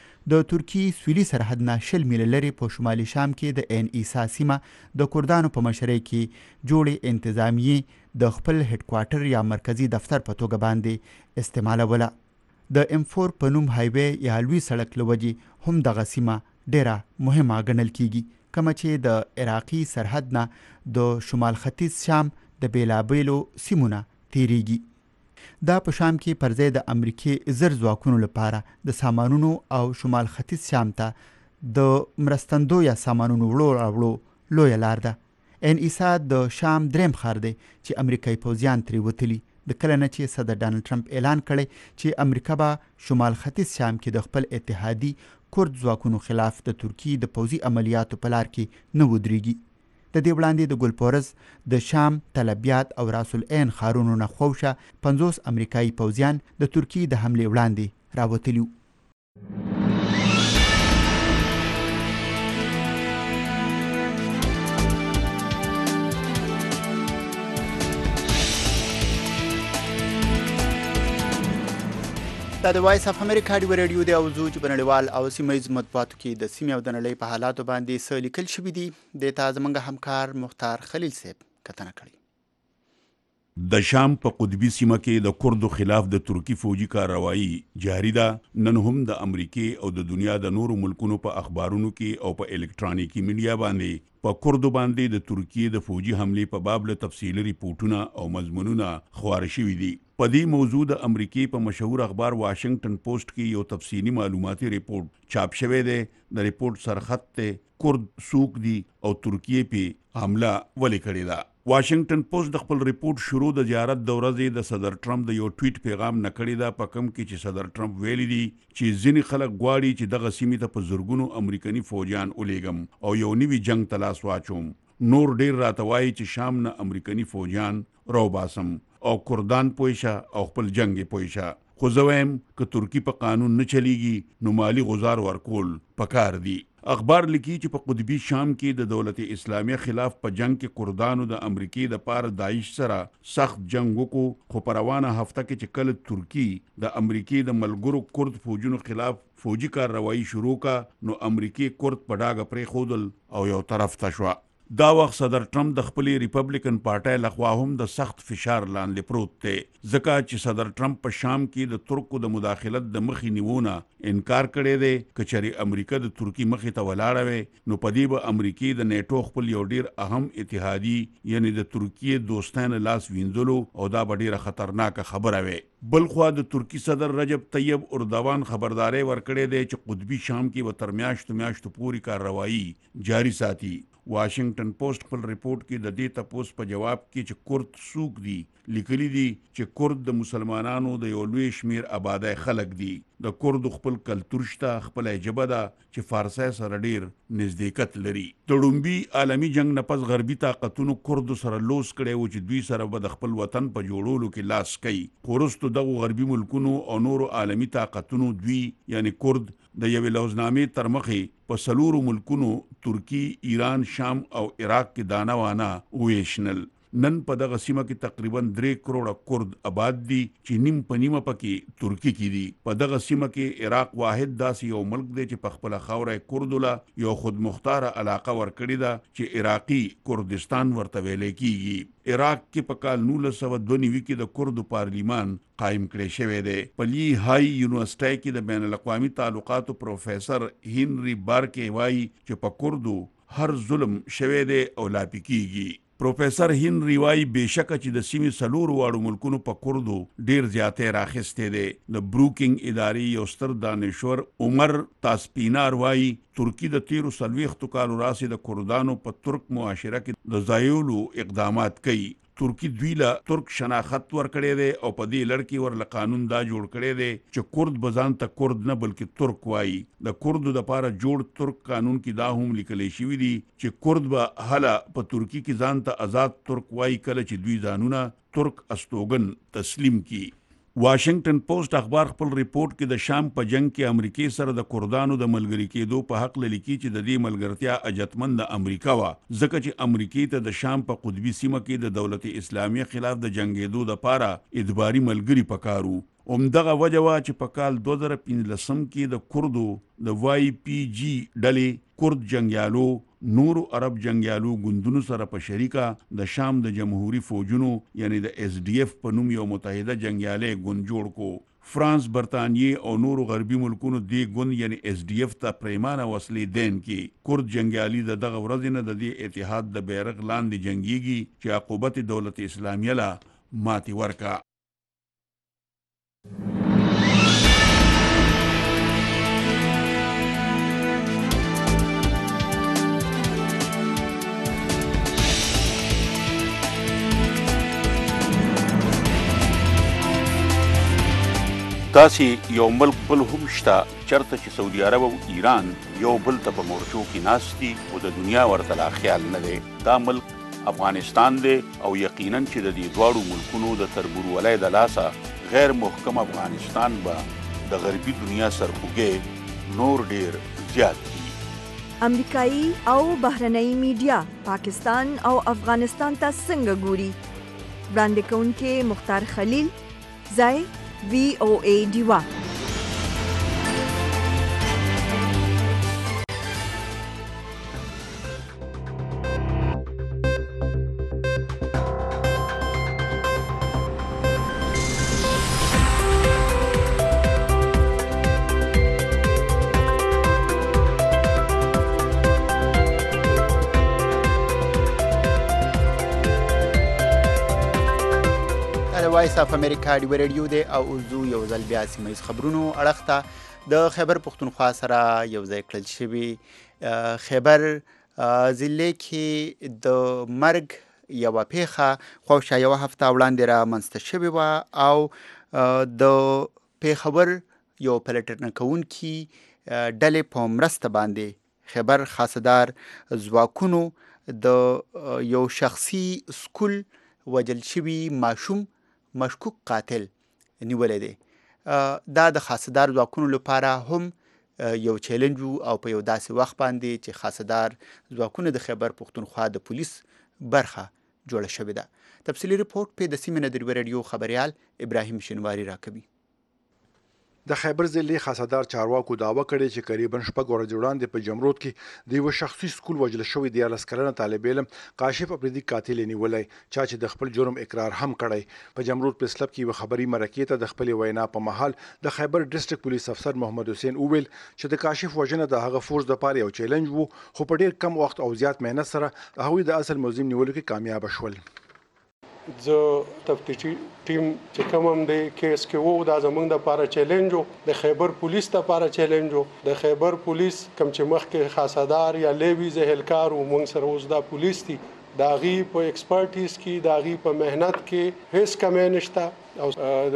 [SPEAKER 1] د ترکی سویلي سرحد نه 20 میله لرې په شمالي شام کې د ان ایسا سیمه د کردانو په مشرۍ کې جوړې انتظامیې د خپل هډ کوارټر یا مرکزی دفتر په توګه باندې استعمالوله. د M4 په نوم هایوې یا لوی سړک له وجې هم دغه سیمه ډیره مهمه ګڼل کیږي کومه چې د عراقي سرحد نه د شمال ختیځ شام د بیلابیلو سیمونه تیریږي. دا په شام کې پر ځای د امریکای زر ځواکونو لپاره د سامانونو او شمال ختیځ شام ته د مرستندو یا سامانونو وړو لویه لار ده. عیسی د شام دریم ښار دی چې امریکایي پوځیان ترې وتلي د کله نه چې صدر ډانلډ ټرمپ اعلان کړی چې امریکا به شمال ختیځ شام کې د خپل اتحادي کورد ځواکونو خلاف د ترکیې د پوځي عملیاتو په لار کې نه ودرېږي. د دې وړاندې د ګلپورز د شام طلبیات او راس العین ښارونو نه خوشه 50 امریکایي پوځیان د ترکیې د حملې وړاندې راوتلي وو. دا د وایس اف امریکا ډیو رادیو دی او زو چې په نړیوال او سیمه‌ییز مطبوعاتو کې د سیمې او د نړۍ په حالاتو باندې څه لیکل شوي دي د تا زموږ همکار مختار خلیل صاحب کتنه کړې.
[SPEAKER 17] د شام په قطبي سیمه کې د کردو خلاف د ترکی فوجي کارروایي جاری ده. نن هم د امریکای او د دنیا د نورو ملکونو په اخبارونو کې او په الکترونیکي میډیا باندې په کردو باندې د ترکیې د فوجي حملې په باب له تفصیلي ریپورتونه او مضمونونه خپاره شوي دي. په دې موضوع د امریکای په مشهور اخبار واشنگټن پوسټ کې یو تفصیلي معلوماتي ریپورت چاپ شوی دی. د ریپورت سرخط ته کرد سوق دي او ترکیې په حمله ولې کړې ده. واشنگټن پوسټ د خپل ریپورت شروع د زیارت د ورځې د صدر ټرمپ د یو ټویټ پیغام نکړی دا په کم کې چې صدر ټرمپ ویلي دي چې ځینې خلک غواړي چې دغه سیمې ته په زورګونو امریکایي فوجیان ولېږم او یو نوي جنگ ته لاس واچوم. نور ډیر راته وایي چې شام نه امریکایي فوجیان راوباسم او کردان پویشه او خپل جنگ پویشه. خو زه وایم که ترکی په قانون نه چلیږي نو مالی غزار ورکول پکار دي. اخبار لیکي چې په قطبي شام کې د دولت اسلامیه خلاف په جنگ کې کردانو د امریکای د پاره داعش سره سخت جنگ وکړو. خو په روانه هفته کې چې کله ترکی د امریکای د ملګرو کرد فوجونو خلاف فوجي کارروایي شروع کا نو امریکای کرد په ډاګه پرې خودل او یو طرف ته شو. دا وخت صدر ټرمپ د خپل ریپبلیکن پارټۍ لخوا هم د سخت فشار لاندې پروت دی ځکه چې صدر ټرمپ په شام کې د ترکو د مداخلت د مخې نیونه انکار کړی دی. که چېرې امریکا د ترکی مخې ته ولاړه وي نو په دې به امریکای د نیټو خپل یو ډیر اهم اتحادي یعنی د ترکیې دوستانه لاس وینځلو او دا به ډیره خطرناکه خبره وي. بلخوا د ترکی صدر رجب طیب اردوان خبرداري ورکړې دی چې قطبي شام کې به تر میاشتو پورې کارروایي جاری ساتي. واشنگټن پوسټ خپل ریپورت کې د دې تپوس په جواب کې چې کرد سوق دي لیکلي دي چې کرد د مسلمانانو د یو لوی شمیر آبادای خلک دي. د کردو خپل کلتور شته، خپل ژبه ده چې فارسی سره ډیر نزدېکت لري. د لومبي عالمي جنگ نه پس غربي طاقتونو کردو سره لوس کړی و چې دوی سره به د خپل وطن په جوړولو کې لاس کوي. خو وروسته دغو غربي ملکونو او نورو عالمي طاقتونو دوی یعنی کرد د یوې لوزنامې تر مخې په څلورو ملکونو ترکی، ایران، شام او عراق کې دانه وانه وویشنل. نن په دغه سیمه کې تقریبا 3 کروڑه کرد آباد دي چې نیم په نیمه پکې ترکی کې دي. په دغه سیمه کې عراق واحد داسې یو ملک دی چې په خپل خاوره کردو له یو خودمختاره علاقه ورکړې ده چې عراقي کردستان ورته ویل کېږي. عراق کې په کال 1992 کې د کردو پارلیمان قائم کړی شوی دی. په لی های یونیورسيټي کې د بین الاقوامي تعلقاتو پروفیسر هنري بارکې وایي چې په کردو هر ظلم شوی دی او لا پکېږي. پروفیسر هنري وایي بېشکه چې د سیمې څلورو واړو ملکونو په کردو ډیر زیاتې راخستی دی. د بروکینګ ادارې یو ستر دانشور عمر تاسپینار وایي ترکی د 13 کالو راسې د کردانو په ترک معاشره کې د ځایولو اقدامات کوي. ترکی دوی له ترک شناخت ورکړی دی او په دې لړ کې ورله قانون دا جوړ کړی دی چې کرد به ځان ته کرد نه بلکې ترک وایي. د کردو دپاره جوړ ترک قانون کې دا هم لیکلی شوي دي چې کرد به هله په ترکی کې ځان ته آزاد ترک وایي کله چې دوی ځانونه ترک استوګن تسلیم کی. واشنگټن پوسټ اخبار خپل ریپورت کې د شام په جنگ کې امریکای سره د کردانو د ملګری کېدو په حق لیکي چې د دې ملګرتیا اجتمن د امریکا وا ځکه چې امریکای ته د شام په قطبي سیمه کې د دولت اسلامیه خلاف د جنگېدو لپاره ادباري ملګری پکارو. همدغه وجه وا چې په کال 2015 کې د کردو د YPG ډلې کرد جنگیالو نورو عرب جنگیالو ګوندونو سره په شریکه د شام د جمهوریت فوجونو یعنی د SDF په نوم یو متحده جنگیالي ګوند جوړ کو. فرانس، برطانیې او نورو غربي ملکونو دې ګوند یعنی SDF ته پریمانه وسلې دین کې کورد جنگیالي د دغه ورځې نه د دې اتحاد د بیرغ لاندې جنگيږي چې عقوبت دولت اسلامیه لا ماتي ورکا. تاسې یو ملک بل هم شته چرته چې سعودي عرب او ایران یو بل ته په مورچو کې ناست دي او د دنیا ورته لا خیال نه دی. دا ملک افغانستان دی او یقینا چې د دې دواړو ملکونو د تربورولۍ د لاسه غیر محکم افغانستان به د غربي دنیا سرخوږی نور ډیر زیات دي.
[SPEAKER 18] امریکایي او بهرنۍ میډیا پاکستان او افغانستان ته څنګه ګوري؟ وړاندې کوونکې مختار خلیل، ځای VOA ډیوا.
[SPEAKER 1] وایس اف امریکا دی ریډیو دی او زو یو ځل بیا سیمه خبرونو اړخ ته د خیبر پختونخوا سره یو ځای کړل شوی. خیبر ضلع کې د مرګ یو پیښه خوښه یو هفته وړاندې را منځته شوې و او د پیښور یو پلټنه کوونکی ډلې په مرسته باندې خیبر خاصدار ځواکونو د یو شخصي سکول وجل شوی ماشوم مشکوک قاتل نیولې دی. دا د خاصدار ځواکونو لپاره هم یو چیلنج او په یو داسې وخت باندې چې خاصدار ځواکونه د خیبر پختونخوا د پولیس برخه جوړه شوې ده. تفصیلی ریپورت په د سیمه ندر ریډیو خبريال ابراهیم شنواری راکوي.
[SPEAKER 19] د خیبر ضلع خاصدار چارواکو داوا کړی چې قریبا شپږ ورځې وړاندې په جمرود کې د یو شخصي سکول وجل شوی دی 14 کلنه طالب علم کاشف افریدي قاتل نیولای چا چې د خپل جرم اقرار هم کړی. په جمرود په سلب کې خبري مرکې ته د خپل وینا په محل د خیبر ډیسټریکټ پولیس افسر محمد حسین اوویل چې د کاشف وجنه د هغه فورس د پاره یو چیلنج وو خو په ډیر کم وخت او زیات مهنت سره هغه د اصل ملزم نیولو کې کامیاب شول.
[SPEAKER 20] زه تفتیشي ټیم چې کوم هم دی کیس کې وو دا زمونږ د لپاره چیلنج وو، د خیبر پولیس د لپاره چیلنج وو. د خیبر پولیس کوم چې مخکې خاصدار یا لیوی زهلکار و مونږ سره اوس دا پولیس دي د هغې په ایکسپرټیز کې د هغې په محنت کې هیڅ کمی نشته او د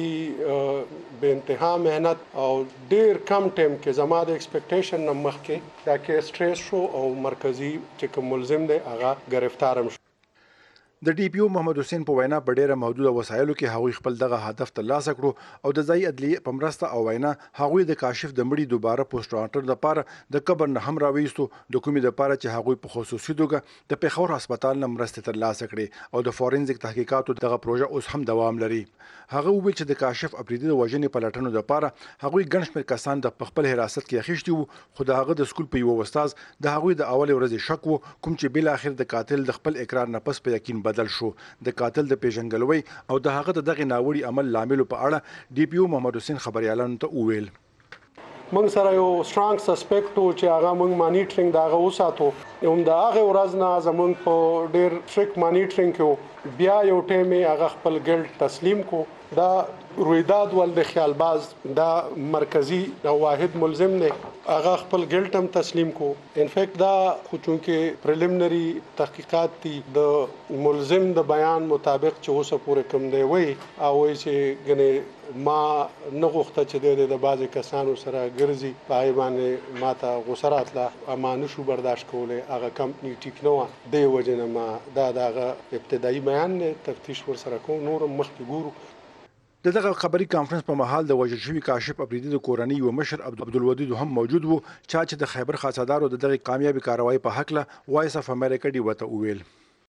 [SPEAKER 20] هغې بې انتها محنت او ډیر کم ټایم کې زما د ایکسپیکټیشن نه مخکې دا کیس ټریس شو او مرکزي چې کوم ملزم دی هغه ګرفتار هم شو.
[SPEAKER 19] د ډي پی او محمد حسین په وینا په ډیره محدوده وسایلو کې هغوی خپل دغه هدف ترلاسه کړو او د ځای عدلیې په مرسته او وینا هغوی د کاشف د مړي دوباره پوسټمارټم لپاره د قبر نه هم راوېستو د کومې لپاره چې هغوی په خصوصي توګه د پیښور هسپتال نه مرسته ترلاسه کړي او د فورنزیک تحقیقاتو دغه پروژه اوس هم دوام لري. هغه وویل چې د کاشف افریدي د وژنې په لټنو لپاره هغوی ګڼ شمېر کسان د خپل حراست کې اخیستي وو خو د هغه د سکول په یو استاد د هغوی د اولې ورځې شک وو کوم چې بل اخر د قاتل د خپل اقرار نه پس په یقین بدل شو. د قاتل د پیژنګلوي او د هغه د دغه ناوړي عمل لامل په اړه ډي پی او محمد حسین خبريالانو ته وویل
[SPEAKER 20] موږ سره یو سترونګ سسپیکټ و چې هغه موږ مانیټرینګ دا هغه وساتو هم د هغه ورځ نه زموږ په ډیر ټریک مانیټرینګ کې بیا یو ټیم هغه خپل ګلډ تسلیم کو. دا رویداد ول د خیال باز دا مرکزی او واحد ملزم دی هغه خپل ګلټ هم تسلیم کو. ان فیکٹ دا خو چونکه پریلیمنری تحقیقات دي د ملزم د بیان مطابق چې اوسه پورې کم دی وای او وای چې غنه ما نه غوښته چې د بعضی کسانو سره ګرځي پای باندې ماته غوسرات لا امانه شو برداشت کوله هغه کمپنی ټیک نو دی وجنه ما دا دغه ابتدایي بیان تفتیش ور سره کو نور مخکې ګورو.
[SPEAKER 19] دغه خبري کانفرنس په محل د وژل شوی کاشف افریدي د کورنۍ او مشر عبدالودود هم موجود وو چې د خیبر خاصدارو د دغه کامیابی کاروایی په حق له وایس اف امریکا دی وته ویل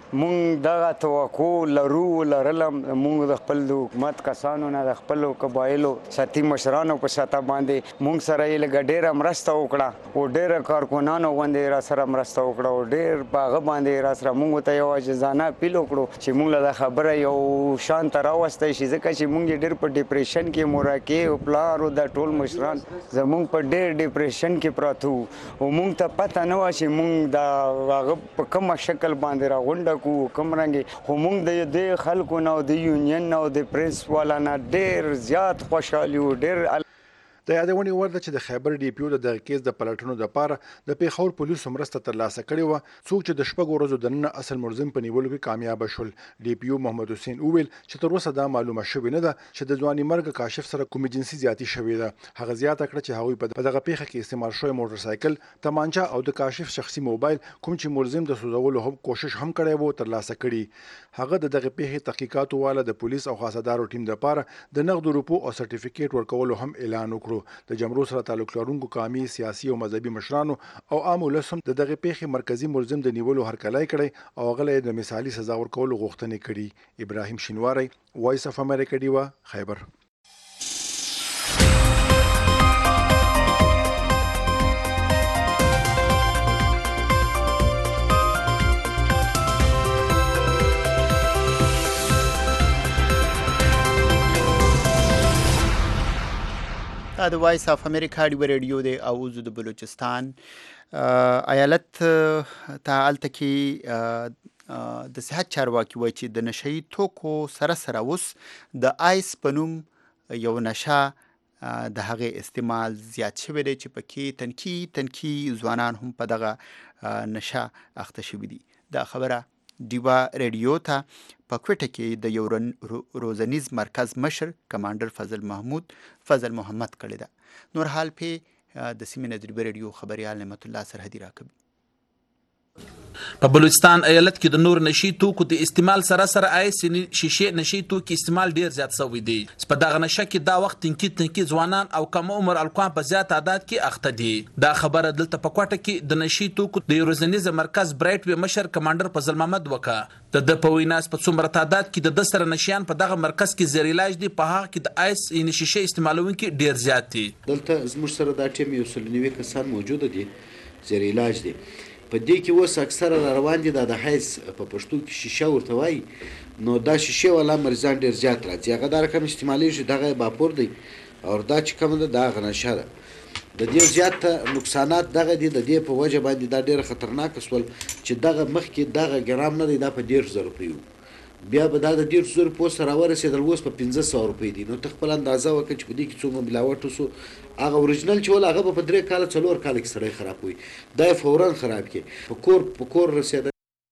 [SPEAKER 21] مونږ دغه توقع لرلم مونږ د خپل حکومت کسانو نه د خپلو قبایلو سطحي مشرانو په سطح باندې مونږ سره یې لږه ډېره مرسته وکړه او ډېره کارکونانو غوندې را سره مرسته وکړه او ډېر په هغه باندې را سره مونږ ته یو عاجزانه اپیل وکړو چې مونږ له دا خبره یو شان ته راوستی شي ځکه چې مونږ ډېر په ډیپریشن کې مورکې او پلار او دا ټول مشران زمونږ په ډېر ډیپریشن کې پراته وو او مونږ ته پته نه وه چې مونږ د هغه په کومه شکل باندې راغونډه کړو کوم رنګې خو مونږ د دې خلکو نه او د یونین نه او د پریس والا نه ډېر زیات خوشحالي وو ډېر
[SPEAKER 19] د یادونې وړ ده چې د خیبر ډي پی او د دغه کیس د پلټنو لپاره د پیښور پولیسو مرسته ترلاسه کړې وه څوک چې د شپږو ورځو دننه اصل ملزم په نیولو کې کامیابه شول. ډي پی او محمد حسین وویل چې تر اوسه دا معلومه شوې نه ده چې د ځواني مرګ کاشف سره کومې جنسي زیاتي شوې ده. هغه زیاته کړه چې هغوی په دغه پیښه کې استعمال شوی موټرسایکل، تمانچه او د کاشف شخصي موبایل کوم چې ملزم د سوځولو هم کوشش هم کړی وو ترلاسه کړي. هغه د دغه پیښې تحقیقاتو والا د پولیس او خاصدارو ټیم لپاره د نغدو روپو او سرټیفیکیټ ورکولو هم اعلان وکړو. د جمرو سره تعلق لرونکو قومي، سیاسي او مذهبي مشرانو او عام ولس هم د دغه پیښې مرکزي ملزم د نیولو هرکلی کړی او هغه له د مثالي سزا ورکولو غوښتنې کړي. ابراهیم شینواری، وایس اف امریکا، ډیوا، خیبر.
[SPEAKER 1] د وایس اف امریکا ډیو ریډیو دی او زه د بلوچستان ایالت ته هلته کې د صحت چارواکي وایي چې د نشهیي توکو سره اوس د آیس په نوم یو نشه د هغې استعمال زیات شوی دی چې پکې تنکي ځوانان هم په دغه نشه اخته شوي دي. دا خبره ډیوا ریډیو ته په کوټه کې د یو روزنیز مرکز مشر کمانډر فضل محمد کړی ده. نور حال په د سیمې نه د ریډیو خبريال نعمت الله سرحدي راکوي.
[SPEAKER 22] په بلوچستان ایالت کې د نور نشي توکو د استعمال سره آیس شیشې نشي توکو استعمال ډیر زیات شوی دی. په دغه نشه کې دا وخت تنکي ځوانان او کم عمر الکوان په زیات تعداد کې اخته دي. دا خبره دلته په کوټه کې د نشي توکو د روزنیز مرکز برایټ وی مشر کمانډر فضل محمد وکا د پویناس په څومره تعداد کې د سره نشيان په دغه مرکز کې زیر علاج دي. په هغه کې د آیس شیشې استعمالونکو ډیر زیات دي.
[SPEAKER 23] دلته زموږ سره دا ټیم یو سلنوي کسان موجود دي زیر علاج دي. په دې کې اوس اکثره روان دي د حیث په پښتو کې شیشه ورته وایي، نو دا شیشه والا مریضان ډېر زیات راځي. هغه دا رقم استعمالیږي، دغه باپور دی او دا چې کومه ده د هغه نشه ده. د دې زیات نقصانات دغه دي. د دې په وجه باندې دا ډېر خطرناک شول چې دغه مخکې دغه ګرام نه دی، دا په 1,000 روپۍ و، بیا به دا د 1,000 روپو سره ورسېدل، اوس په 1,500 روپۍ دي. نو ته خپل اندازه وکړه چې په دې کې څومره ملاوټ وسو. هغه اوریجنل چې ول هغه په 3 کاله 4 کاله کې سړی خراب وي، دا یې فورا خراب کړي. په کور رسېدل.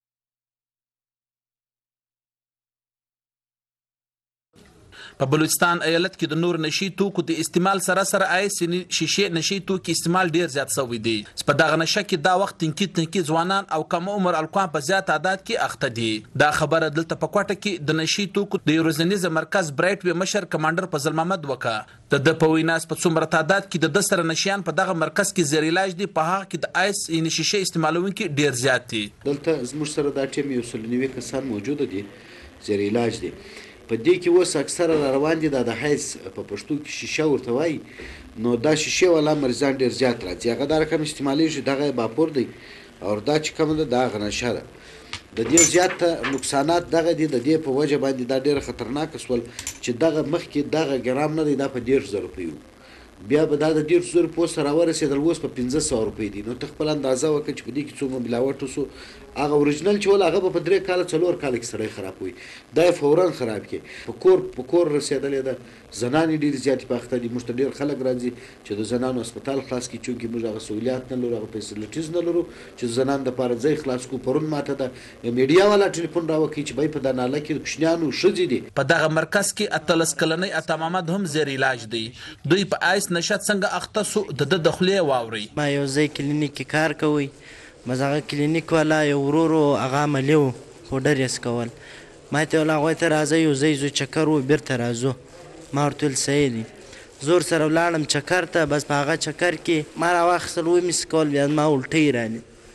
[SPEAKER 22] په بلوچستان ایالت کې د نور نشي توکو د استعمال سره آیس شیشې نشي توکو استعمال ډیر زیات شوی دی. په دغه نشه کې دا وخت تنکي ځوانان او کم عمر الکوان په زیات تعداد کې اخته دي. دا خبره دلته په کوټه کې د نشي توکو د روزنیز مرکز برایټ وی مشر کمانډر فضل محمد وکا د پویناس په څومره تعداد کې د سره نشيان په دغه مرکز کې زیر علاج دي. په هغه کې د آیس شیشې استعمالونکو ډیر زیات دي.
[SPEAKER 23] دلته زموږ سره دا ټیم یو سلنوي کسان موجود دي زیر علاج دي. په دې کې اوس اکثره روان دي د حیث په پښتو کې شیشه ورته وایي، نو دا شیشه والا مریضان ډېر زیات راځي. هغه دا رقم استعمالیږي، دغه باپور دی او دا چې کومه ده د هغه نشه ده. د دې زیات نقصانات دغه دي. د دې په وجه باندې دا ډېر خطرناک شول چې دغه مخکې دغه ګرام نه دی، دا په 1,000 روپۍ و، بیا به دا د 1,000 روپو سره ورسېدل، اوس په 1,500 روپۍ دي. نو ته خپل اندازه وکړه چې په دې کې څومره ملاوټ وسو. هغه اوریجنل چې ول هغه په 3 کاله 4 کاله کې سړی خراب وي، دا یې فورا خراب کړي. په کور رسېدلې ده. زنانې ډېرې زیاتې په اخته دي. موږ ته ډېر خلک راځي چې د زنانو هسپتال خلاص کړي، چونکې موږ هغه سهولیات نه لرو، هغه فیسیلیټیز نه لرو چې د زنانو دپاره ځای خلاص کړو. پرون ماته د میډیا والا ټلیفون راوکړي چې بای په دا ناله کې کوچنیانو ښځې دي.
[SPEAKER 22] په دغه مرکز کې 18 کلنی عطا محمد هم زیر علاج دی. دوی په آیس نشه څنګه اخته سو د دخلې واوري.
[SPEAKER 24] ما یو ځای کلینیک کې کار کوي، مزاغه کلینیک والا یو ورورو هغه عملیو خو ډېر یې کول. ما ته ویل هغوی ته راځئ یو ځای ځو چکر و بېرته راځو. ما ورته ویل صحیح دی. زور سره ولاړم چکر ته. بس په هغه چکر کې ما راواخیستل، ومې سکول، بیا ما الټۍ رانې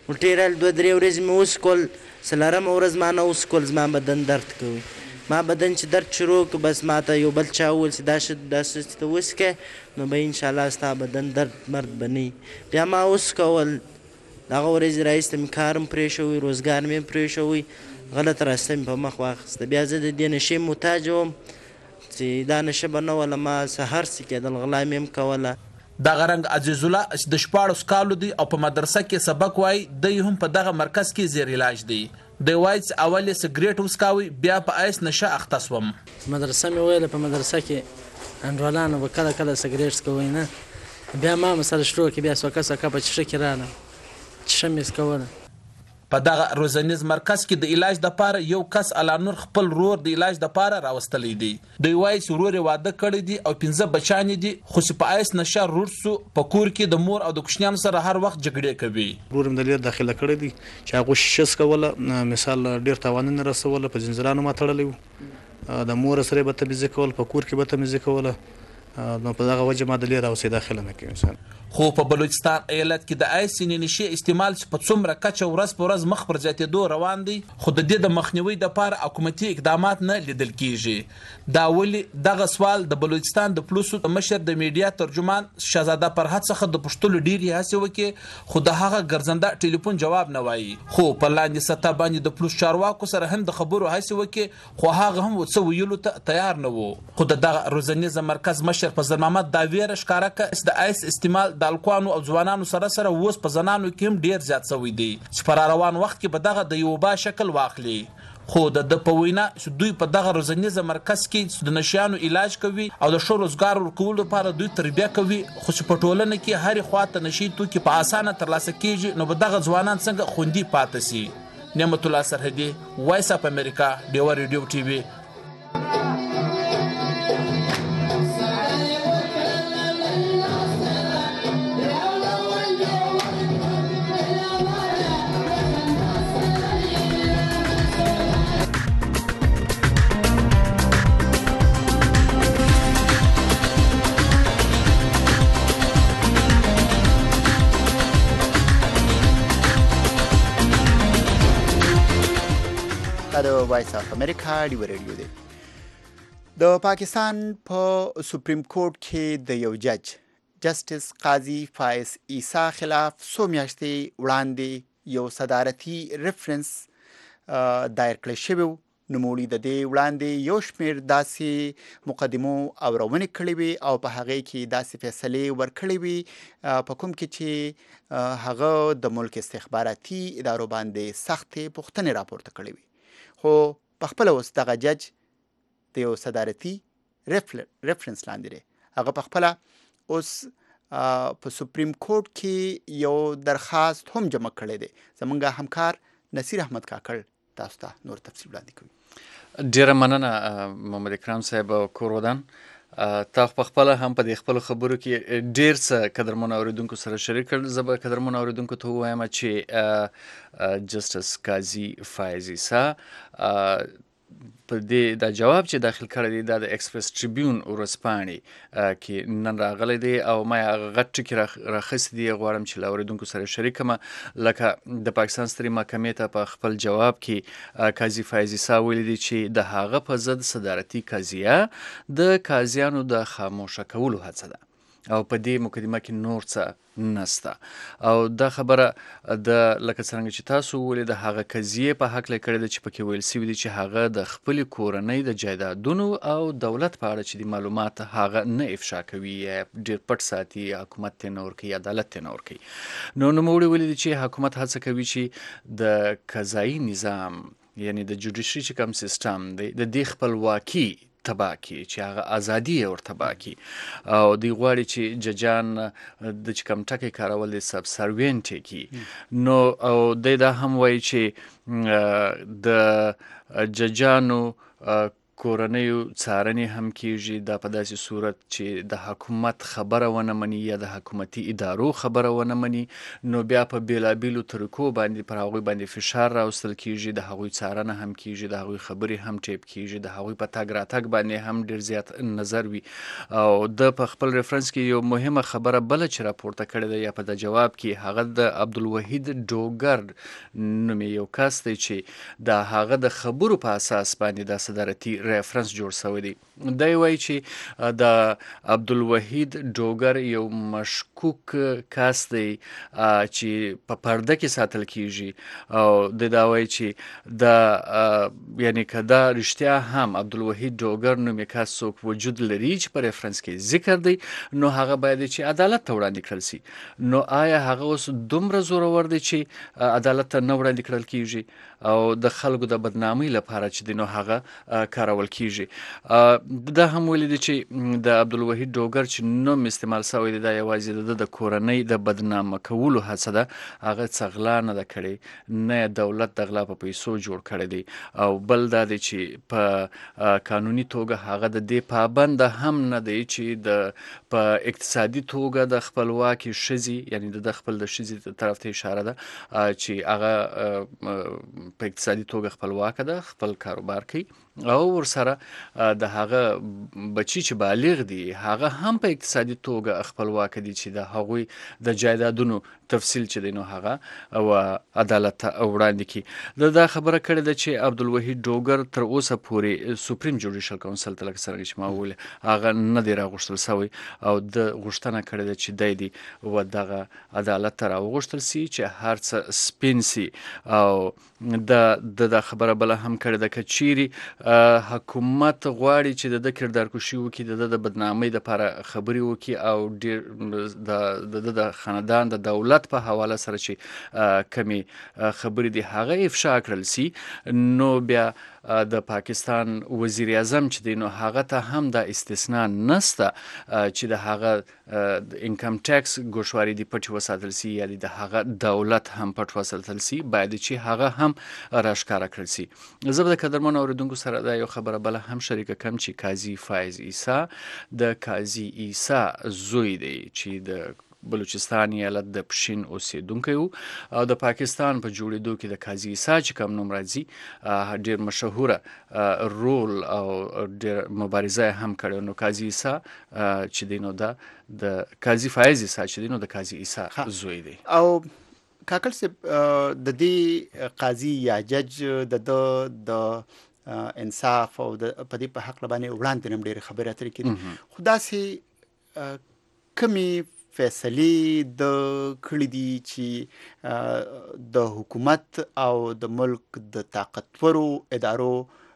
[SPEAKER 24] ټیرال 2-3 ورځې مې وسکول، څلورمه ورځ ما نه وسکول، زما بدن درد کوي. ما بدن چې درد شروع که بس ما ته یو بل چا وویل چې دا څه ته وڅښې نو به انشاءالله ستا بدن درد مرد به نه وي. بیا ما وسکول، دغه ورځې راایسته مې کار هم پرې شوی، روزګار مې هم پرې شوی، غلط راسته مې په مخ واخیسته. بیا زه د دې نشې محتاج وم چې دا نشه به نه وله، ما سهار څه کېدل، غلا مې هم کوله.
[SPEAKER 22] دغه رنګ عزیز الله د 14 کالو دی او په مدرسه کې سبق وای، دی هم په دغه مرکز کې زیر علاج دی. دی وای چې اول یې سګریټ وسکاوي، بیا په ایس نشه اخته سوم.
[SPEAKER 2] مدرسه مې ویله په مدرسه کې انډولانو به کله کله سګریټ څکوي نه، بیا ما سره شروع کړې، بیا سوکه په چیښه کې راغله، چیښه مې څکوله.
[SPEAKER 22] په دغه روزنیز مرکز کې د علاج دپاره یو کس الانور خپل رور د علاج دپاره راوستلی دی. دوی وایي چې ورور یې واده کړی دی او 15 بچیان دي، خو چې په ایس نشه رور سو، په کور کې د مور او د کوچنیانو سره هر وخت جګړې کوي.
[SPEAKER 3] ورور مې د لیر داخله کړی دی چې هغه شیشه څکوله، مثال ډېر تاوانونه رسوله، په زنځیرانو ما تړلی و، د مور سره یې بدتمیزي کوله، په کور کې بدتمیزي کوله، نو په دغه وجه ما د لیر اوسې داخله نه کوي.
[SPEAKER 22] خو په بلوچستان ایالت کې د ایس نشي استعمال چې په څومره کچه ورځ په ورځ مخ پر زیاتېدو روان دی، خو د دې د مخنیوي دپاره حکومتي اقدامات نه لیدل کیږي. دا ولې دغه سوال د بلوچستان د پولیسو د مشر د میډیا ترجمان شهزاده فرحت څخه د پوښتلو ډېرې هڅې وکړې، خو د هغه ګرځنده ټلیفون جواب نه وایي. خو په لاندې سطح باندې د پولیس چارواکو سره هم د خبرو هڅې وکړې، خو هغه هم څه ویلو ته تیار نه و. خو د دغه روزنیز مرکز مشر فضل محمد دا ویره ښکاره کړه چې د ایس استعمال د الکوانو او ځوانانو سره اوس په زنانو کې هم ډیر زیات شوی دی، چې په روان وخت کې به دغه د یو با شکل واخلي. خو د په وینا چې دوی په دغه روزنیز مرکز کې د نشیانو علاج کوي او د ښه روزګار ورکولو لپاره دوی تربیه کوي، خو چې په ټولنه کې هرې خواته نشي توکي په اسانه ترلاسه کیږي، نو به دغه ځوانان څنګه خوندي پاتې سي. نعمت الله سرحدي، وایس اف امریکا، ډیوه ریډیو ټي وي.
[SPEAKER 1] د وایس اف امریکا ډیوه ریډیو دی. د پاکستان په سپریم کورټ کې د یو جج جسټس قاضي فایز عیسی خلاف څو میاشتې وړاندې یو صدارتي ریفرنس دایر کړی شوی و. نوموړي د دې وړاندې یو شمېر داسې مقدمو او روانې کړې وي او په هغې کې داسې فیصلې ورکړې وي په کوم کې چې هغه د ملک استخباراتي ادارو باندې سختې پوښتنې راپورته کړې وي. خو په خپله اوس دغه جج د یو صدارتي ریفرنس لاندې دی. هغه په خپله اوس په سپریم کورټ کې یو درخواست هم جمع کړی دی. زمونږ همکار نصیر احمد کاکړ تاسو ته نور تفصیل وړاندې کوي.
[SPEAKER 15] ډیره مننه محمد اکرام صاحب او کورودان. تاسو په خپل هم په دې خپل خبرو کې ډیر څه قدرمن اوریدونکو سره شریک کړل. زه به قدرمن اوریدونکو ته وایم چې جسټس قاضي فایز عیسی په دې دا جواب چې داخل کړی دی دا د ایکسپریس ټریبیون ورځپاڼې کې نن راغلی دی او ما هغه غټ ټکي راخیستي دي، غواړم چې له اوریدونکو سره شریک کړم. لکه د پاکستان سترې محکمې ته په خپل جواب کې قاضي فایز عیسی ویلي دی چې د هغه په ضد صدارتي قضیه د قاضیانو د خاموشه کولو هڅه ده او په دې مقدمه کې نور څه نسته. او دا خبره د لکه څرنګه چې تاسو وویل د هغه قضیې په هکله کړې ده چې پکې ویل سوي دي چې هغه د خپلې کورنۍ د جایدادونو او دولت په اړه چې د معلومات هغه نه افشا کوي، ډېر پټ ساتي، حکومت ته نه ورکوي، عدالت ته نه ورکوي. نوموړي ویلي دي چې حکومت هڅه کوي چې د قضایي نظام یعنی د جوډیشري چې کوم سیستم دی د دې خپلواکي تباه کړي، چې هغه ازادي یې ور تباه کړي او دوی غواړي چې ججان د چې کوم ټکي کارول د سب سروینټ کړي. نو او دوی دا هم وایي چې د ججانو کورنیو څارنې هم کیږي دا په داسې صورت چې د حکومت خبره ونه مني یا د حکومتي ادارو خبره ونه مني نو بیا په بیلابیلو طریقو باندې پر هغوی باندې فشار راوستل کیږي د هغوی څارنه هم کیږي د هغوی خبرې هم ټیپ کیږي د هغوی په تګ راتګ باندې هم ډیر زیات نظر وي او د په خپل ریفرنس کې یو مهمه خبره بله چې راپورته کړې ده یا په د جواب کې هغه د عبدالوحید ډوګر نومې یو کس دی چې د هغه د خبرو په اساس باندې د صدارتي ریفرنس جوړ شوی دی دی وایي چې د عبدالوحید ډوګر یو مشکوک کس دی چې په پرده کې ساتل کیږي او د دا وایي چې د یعنی که دا رښتیا هم عبدالوحید ډوګر نومې کس څوک وجود لري چې په ریفرنس کې ذکر دی نو هغه باید چې عدالت ته وړاندې کړل سي نو آیا هغه اوس دومره زورور دی چې عدالت ته نه وړاندې کړل کیږي او د خلکو د بدنامۍ لپاره چې دی نو هغه کارول کیږي دا هم ویلي دی چې د عبدالوحید ډوګر چې نوم استعمال شوی دی دا یوازې د کورنۍ د بدنامه کولو هڅه ده هغه څه غلا نه ده کړې نه دولت د غلا په پیسو جوړ کړی دی او بل دا دی چې په قانوني توګه هغه د دې پابند هم نه دی چې په اقتصادي توګه د خپلواکي ښځې یعنی د خپل د ښځې طرف ته اشاره ده چې هغه په اقتصادي توګه خپلواکه ده خپل کاروبار کوي او ورسره د هغه بچی چې بالغ دي هغه هم په اقتصادي توګه خپلواک دي چې د هغوی د جایدادونو تفصیل چې دی نو هغه او عدالت ته وړاندې کړي دا خبره کړې ده چې عبدالوحید ډوګر تر اوسه پورې سوپریم جوډیشل کونسل ته لکه څرنګه چې ما وویل هغه نه دی راغوښتل شوی او د غوښتنه کړې ده چې دی دې و دغه عدالت ته راوغوښتل سي چې هر څه سپین سي او د خبره بله هم کړې ده که چیرې حکومت غواړي چې د کردارکشي وکړي د بدنامۍ دپاره خبرې وکړي او د خاندان د دولت په حواله سره چې کمې خبرې دي هغه افشا کړل سي نو بیا د پاکستان وزیر اعظم چې دی نو هغه ته هم د استثناء نسته چې د هغه انکم ټیکس ګوښواري دی پټ وساتل سي یا د هغه دولت هم پټ وساتل سي باید چې هغه هم راښکاره کړل سي زه د قدرمنو اوریدونکو سره دا یو خبره بله هم شریکه کم چې قاضي فایز عیسی د قاضي عیسی زوی دی چې د بلوچستان ایالت د پښین اوسیدونکی و او د پاکستان په جوړېدو کې د قاضي عیسی چې کوم نوم راځي ډېر مشهوره رول او ډېر مبارزه هم کړې نو قاضي عیسی چې دی نو د قاضي فایز عیسی چې دی نو د قاضي عیسی زوی دی
[SPEAKER 1] او کاکل صاحب د دې قاضي یا جج د انصاف او د په دې په حق باندې وړاندې نم ډېر خبرې اترې کړي خو داسې کمې فیصلې د کړي دي چې د حکومت او د ملک د طاقتورو ادارو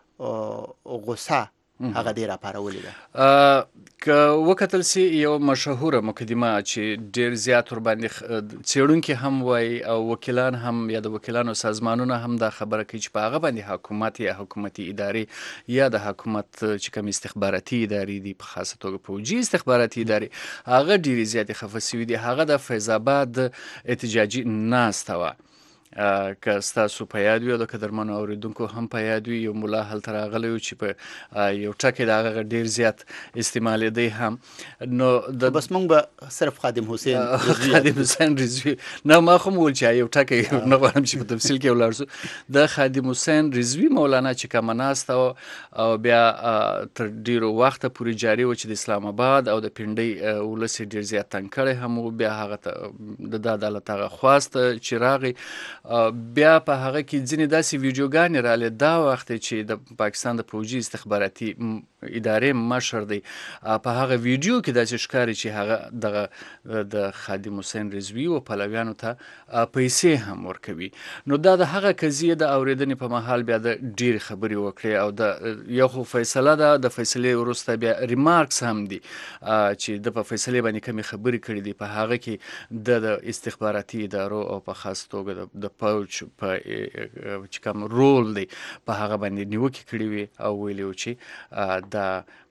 [SPEAKER 1] غوسه هغه ډېر راپارولې ده
[SPEAKER 15] که وکتل سي یو مشهوره مقدمه چې ډېر زیات ورباندې څېړونکي هم وایي او وکیلان هم یا د وکیلانو سازمانونه هم دا خبره کوي چې په هغه باندې حکومت یا حکومتي ادارې یا د حکومت چې کوم استخباراتي ادارې دي په خاصه توګه پوجي استخباراتي ادارې هغه ډېرې زیاتې خفه سوي دي هغه د فیض آباد احتجاجي ناسته وه که ستاسو په یاد وي او د قدرمنو اورېدونکو هم په یاد وي یو ملا هلته راغلی و چې په یو ټکی د هغه ډېر زیات استعمالېدی هم نو
[SPEAKER 1] بس موږ به صرف خادم حسین
[SPEAKER 15] رضوي نه ما خو وویل چې یو ټکی نه غواړم چې په تفصیل کې ولاړ شو د خادم حسین رضوي مولانا چې کومه ناسته او بیا تر ډېرو وخته پورې جاري و چې د اسلام آباد او د پنډۍ ولس یې ډېر زیات تنګ کړی هم و بیا هغه ته د عدالت هغه خواست چې راغی بیا په هغه کې ځینې داسې ویډیوګانې رالې دا وخت چې د پاکستان د پوجي استخباراتي ادارې مشر دی په هغه ویډیو کې داسې ښکاري چې هغه دغه د خادم حسین رضوي او پلویانو ته پیسې هم ورکوي نو دا د هغه قضیې د اورېدنې په مهال بیا د ډېرې خبرې وکړې او د یو خو فیصله ده د فیصلې وروسته بیا ریمارکس هم دي چې د په فیصلې باندې کمې خبرې کړې دي په هغه کې د استخباراتي ادارو او په خاص توګه د پوچ په چې کوم رول دی په هغه باندې نیوکې کړې وي او ویلي و چې دا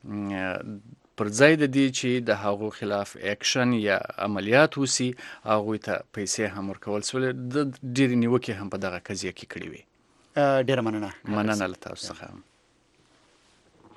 [SPEAKER 15] پر ځای د دې چې د هغو خلاف اکشن یا عملیات وسی هغوی ته پیسې هم ورکول سولې د ډېرې نیوکې هم په دغه قضیه کې کړې وي
[SPEAKER 1] ډېره مننه
[SPEAKER 15] له تاسو څخه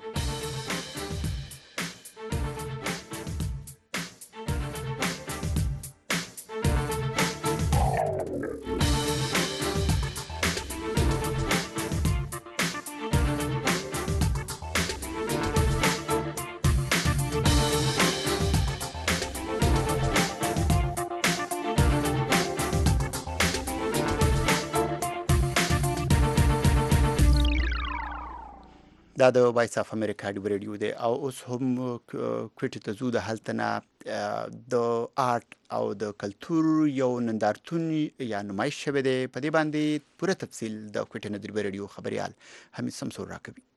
[SPEAKER 1] دا د وایس اف امریکا ډیو ریډیو دی او اوس هم کوټه ته زو د هلتنه د آرت او د کلچر یو نندارتون یا نمایش شوه دی. په دې باندې پوره تفصیل د کوټه ندری ریډیو خبريال حمید سمسور راکوي.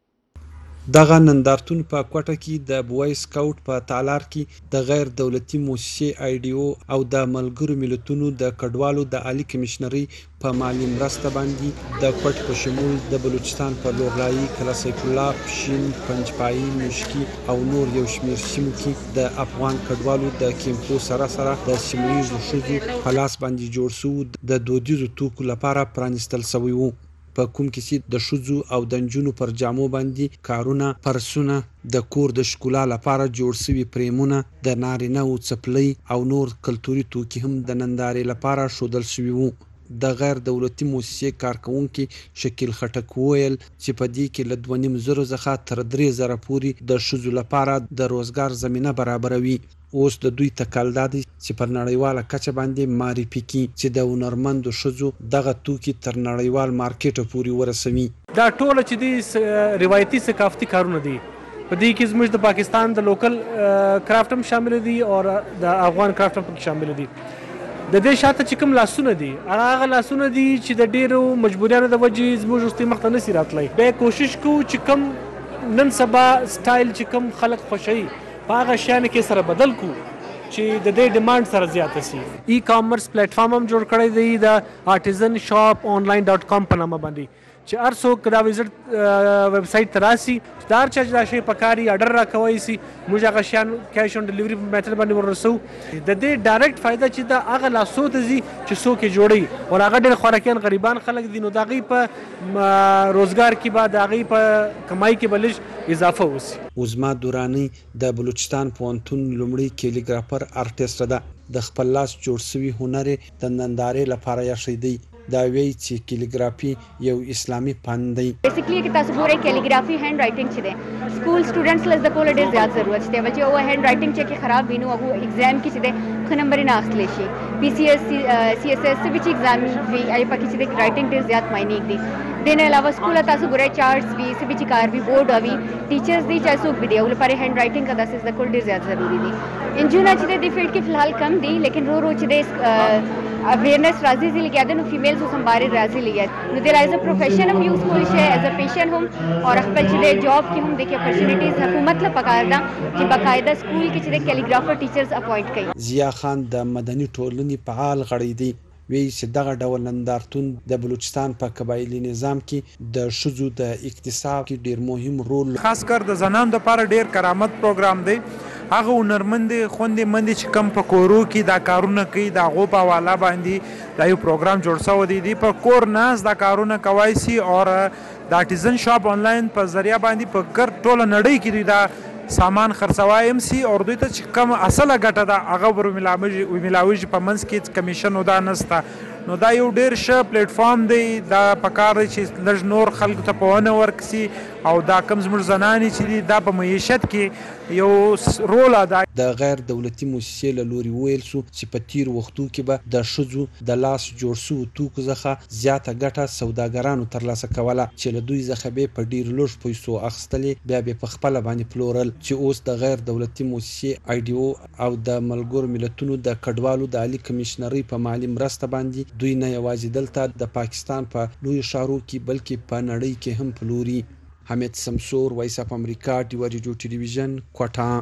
[SPEAKER 4] دغه نندارتون په کوټه کې د بوای سکاوټ په تالار کې د غیر دولتي موسسې آیډیو او د ملګرو ملتونو د کډوالو د عالی کمشنري په مالی مرسته باندې د کوټ په شمول د بلوچستان په لوغلایي کلاسیک الله پشین پنجپای مشکی او نور یو شمیر سیمو کې د افغان کډوالو د کیمپو سره د سیمویزو شوزو په لاس باندې جوړ شو د دودیزو توکو لپاره پرانستل شوی وو. په کوم کې چې د شوزو او د نجونو پر جامو باندې کارونه پرسونه د کور د ښکلا لپاره جوړ شوي پریمونه د نارینه او څپلۍ او نور کلتوري توکي هم د نندارې لپاره ښودل شوي وو. د غیر دولتي موسسې کارکونکي شکیل خټک وویل چې په دې کې له 2.5 څخه تر 3,000 پورې د ښځو لپاره د روزګار زمینه برابروي. اوس د دوی تکل دادي چې پر نړیواله کچه باندې معرفي کړي چې د هنرمندو ښځو دغه توکي تر نړیوال مارکیټ پورې ورسوي.
[SPEAKER 5] دا ټول چې دي روایتي ثقافتي کارونه دي. په دې کې زموږ د پاکستان د لوکل کرافټ هم شامل دي او د افغان کرافټ هم شامل دي. د دې شاته چې کوم لاسونه دي هغه لاسونه دي چې د ډیرو مجبوریانو د وجې زموږ وروستي مخ ته نشي راتلی. بیا کوشش کوو چې کوم نن سبا سټایل چې کوم خلک خوښوي په هغه شیانو کې سره بدل کو چې د دې ډیمانډ سره زیاته سي. ای کامرس پلیټ فارم هم جوړ کړی دی د آرټیزن شاپ آنلاین.com په نامه باندې چې هر څوک دا وزټ ویب سایټ ته راسي دا هر چا چې دا شی پکاري اډر راکوی سي موږ هغه شیان کیش اون ډیلیوري په میتھډ باندې ورسو. د دې ډایرکټ فایده چې دا هغه لاسو ته ځي چې څوک یې جوړي او هغه ډېر خوراکیان غریبان خلک دي نو د هغوی په روزګار کې به د هغوی په کمای کې به لږ اضافه وسي.
[SPEAKER 4] عظما دورانی د بلوچستان پوهنتون لومړی کیلیګرافر آرټیسټ ده. د خپل لاس جوړ شوي هنر د نندارې لپاره یې دی. دا وی چې کیلیګرافي یو اسلامي فن دی.
[SPEAKER 8] بیسیکلی کې تاسو ګورئ کیلیګرافي هند رائټینګ چې دی سکول سټوډنټس لز د کول ډیر زیات ضرورت دی چې او هند رائټینګ چې خراب وینو او ایگزام کې چې دی خو نمبر نه اخلي شي. پی سی ایس سی ایس ایس چې ایگزام وی آی پکې چې د رائټینګ ډیر زیات معنی دی. دین علاوه سکول تاسو ګورئ چارټس وی سی چې کار وی بورډ وی ټیچرز دی چې څوک ویډیو لپاره هند رائټینګ کا داسې د کول ډیر زیات ضروری دی. انجونا چې د فیلډ کې فلحال کم دی لیکن رو چې د اویرنس راځي چې لګیا د نو فیمیلز هم بارے راځي لګیا نو د ایز ا پروفیشن هم یوز کول شي ایز ا پیشن هم او خپل چې د جاب کې هم د کې اپورچونټیز حکومت له پکار ده چې باقاعده سکول کې چې د کیلیګرافر ټیچرز اپوینټ کړي.
[SPEAKER 4] ضیا خان د مدني ټولنې فعال غړی دی. وی چې دغه ډول نندارتون د بلوچستان په قبایلی نظام کې د ښځو د اقتصاد کې ډیر مهم رول
[SPEAKER 9] خاص کر د زنانو لپاره ډیر کرامت پروګرام دی. هغه هنرمندې خوندې مندې چې کم په کورو کې دا کارونه کوي د هغو په حواله باندې دا یو پروګرام جوړ شوی دی. په کور ناست دا کارونه کوای سي او د آرټیزن شاپ آنلاین په ذریعه باندې په ګر ټوله نړۍ کې دوی دا سامان خرڅوای هم سي او دوی ته چې کم اصله ګټه ده هغه ورملاویږي په منځ کې کمیشن او دا نسته. نو دا یو ډیر ښه پلیټ فارم دی. دا پکار دی چې لږ نور خلکو ته پوهنه ورکړي او دا کم زموږ زنانې چې دي دا په معیشت کې یو رول ادا.
[SPEAKER 4] د غیر دولتي موسسې له لوري ویل شو چې په تیر وختو کې به د ښځو د لاس جوړ شوو توکو څخه زیاته ګټه سوداګرانو ترلاسه کوله چې له دوی څخه به په ډیر لږ پیسو اخیستلې بیا به په خپله باندې پلورل. چې اوس د غیر دولتي موسسې آیډیو او د ملګرو ملتونو د کډوالو د عالی کمشنري په مالی مرسته باندې دوی نه یوازې دلته د پاکستان په لوی ښارو کې بلکې په نړۍ کې هم پلوري. حمید سمسور وایس اف امریکا ډیو ریډیو ټلویزیون کوټه.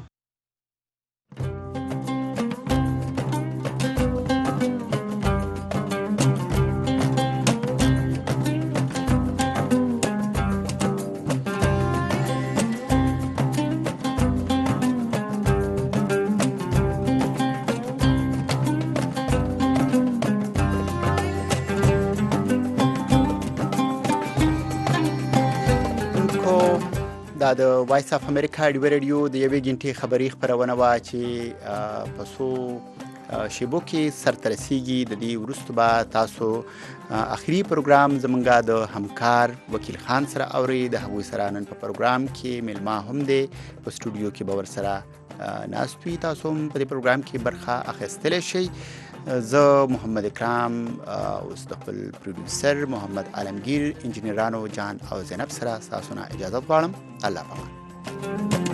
[SPEAKER 1] دا د وایس اف امریکا ډیو ریډیو د یوې غنټې خبري خبرونه وا چې په سو شیبو کې سرته رسیږي. د دې وروسته به تاسو اخري پروګرام زمونږ د همکار وکیل خان سره اوري. د هغوی سره نن په پروګرام کې میلمه هم دی په سټوډیو کې به ورسره ناست وي. تاسو هم په دې پروګرام کې برخه اخیستلی شئ. زه محمد اکرام اوس د خپل پروډوسر محمد عالمگیر انجینرانو جان او زینب سره تاسو نه اجازه غواړم. الله پامان.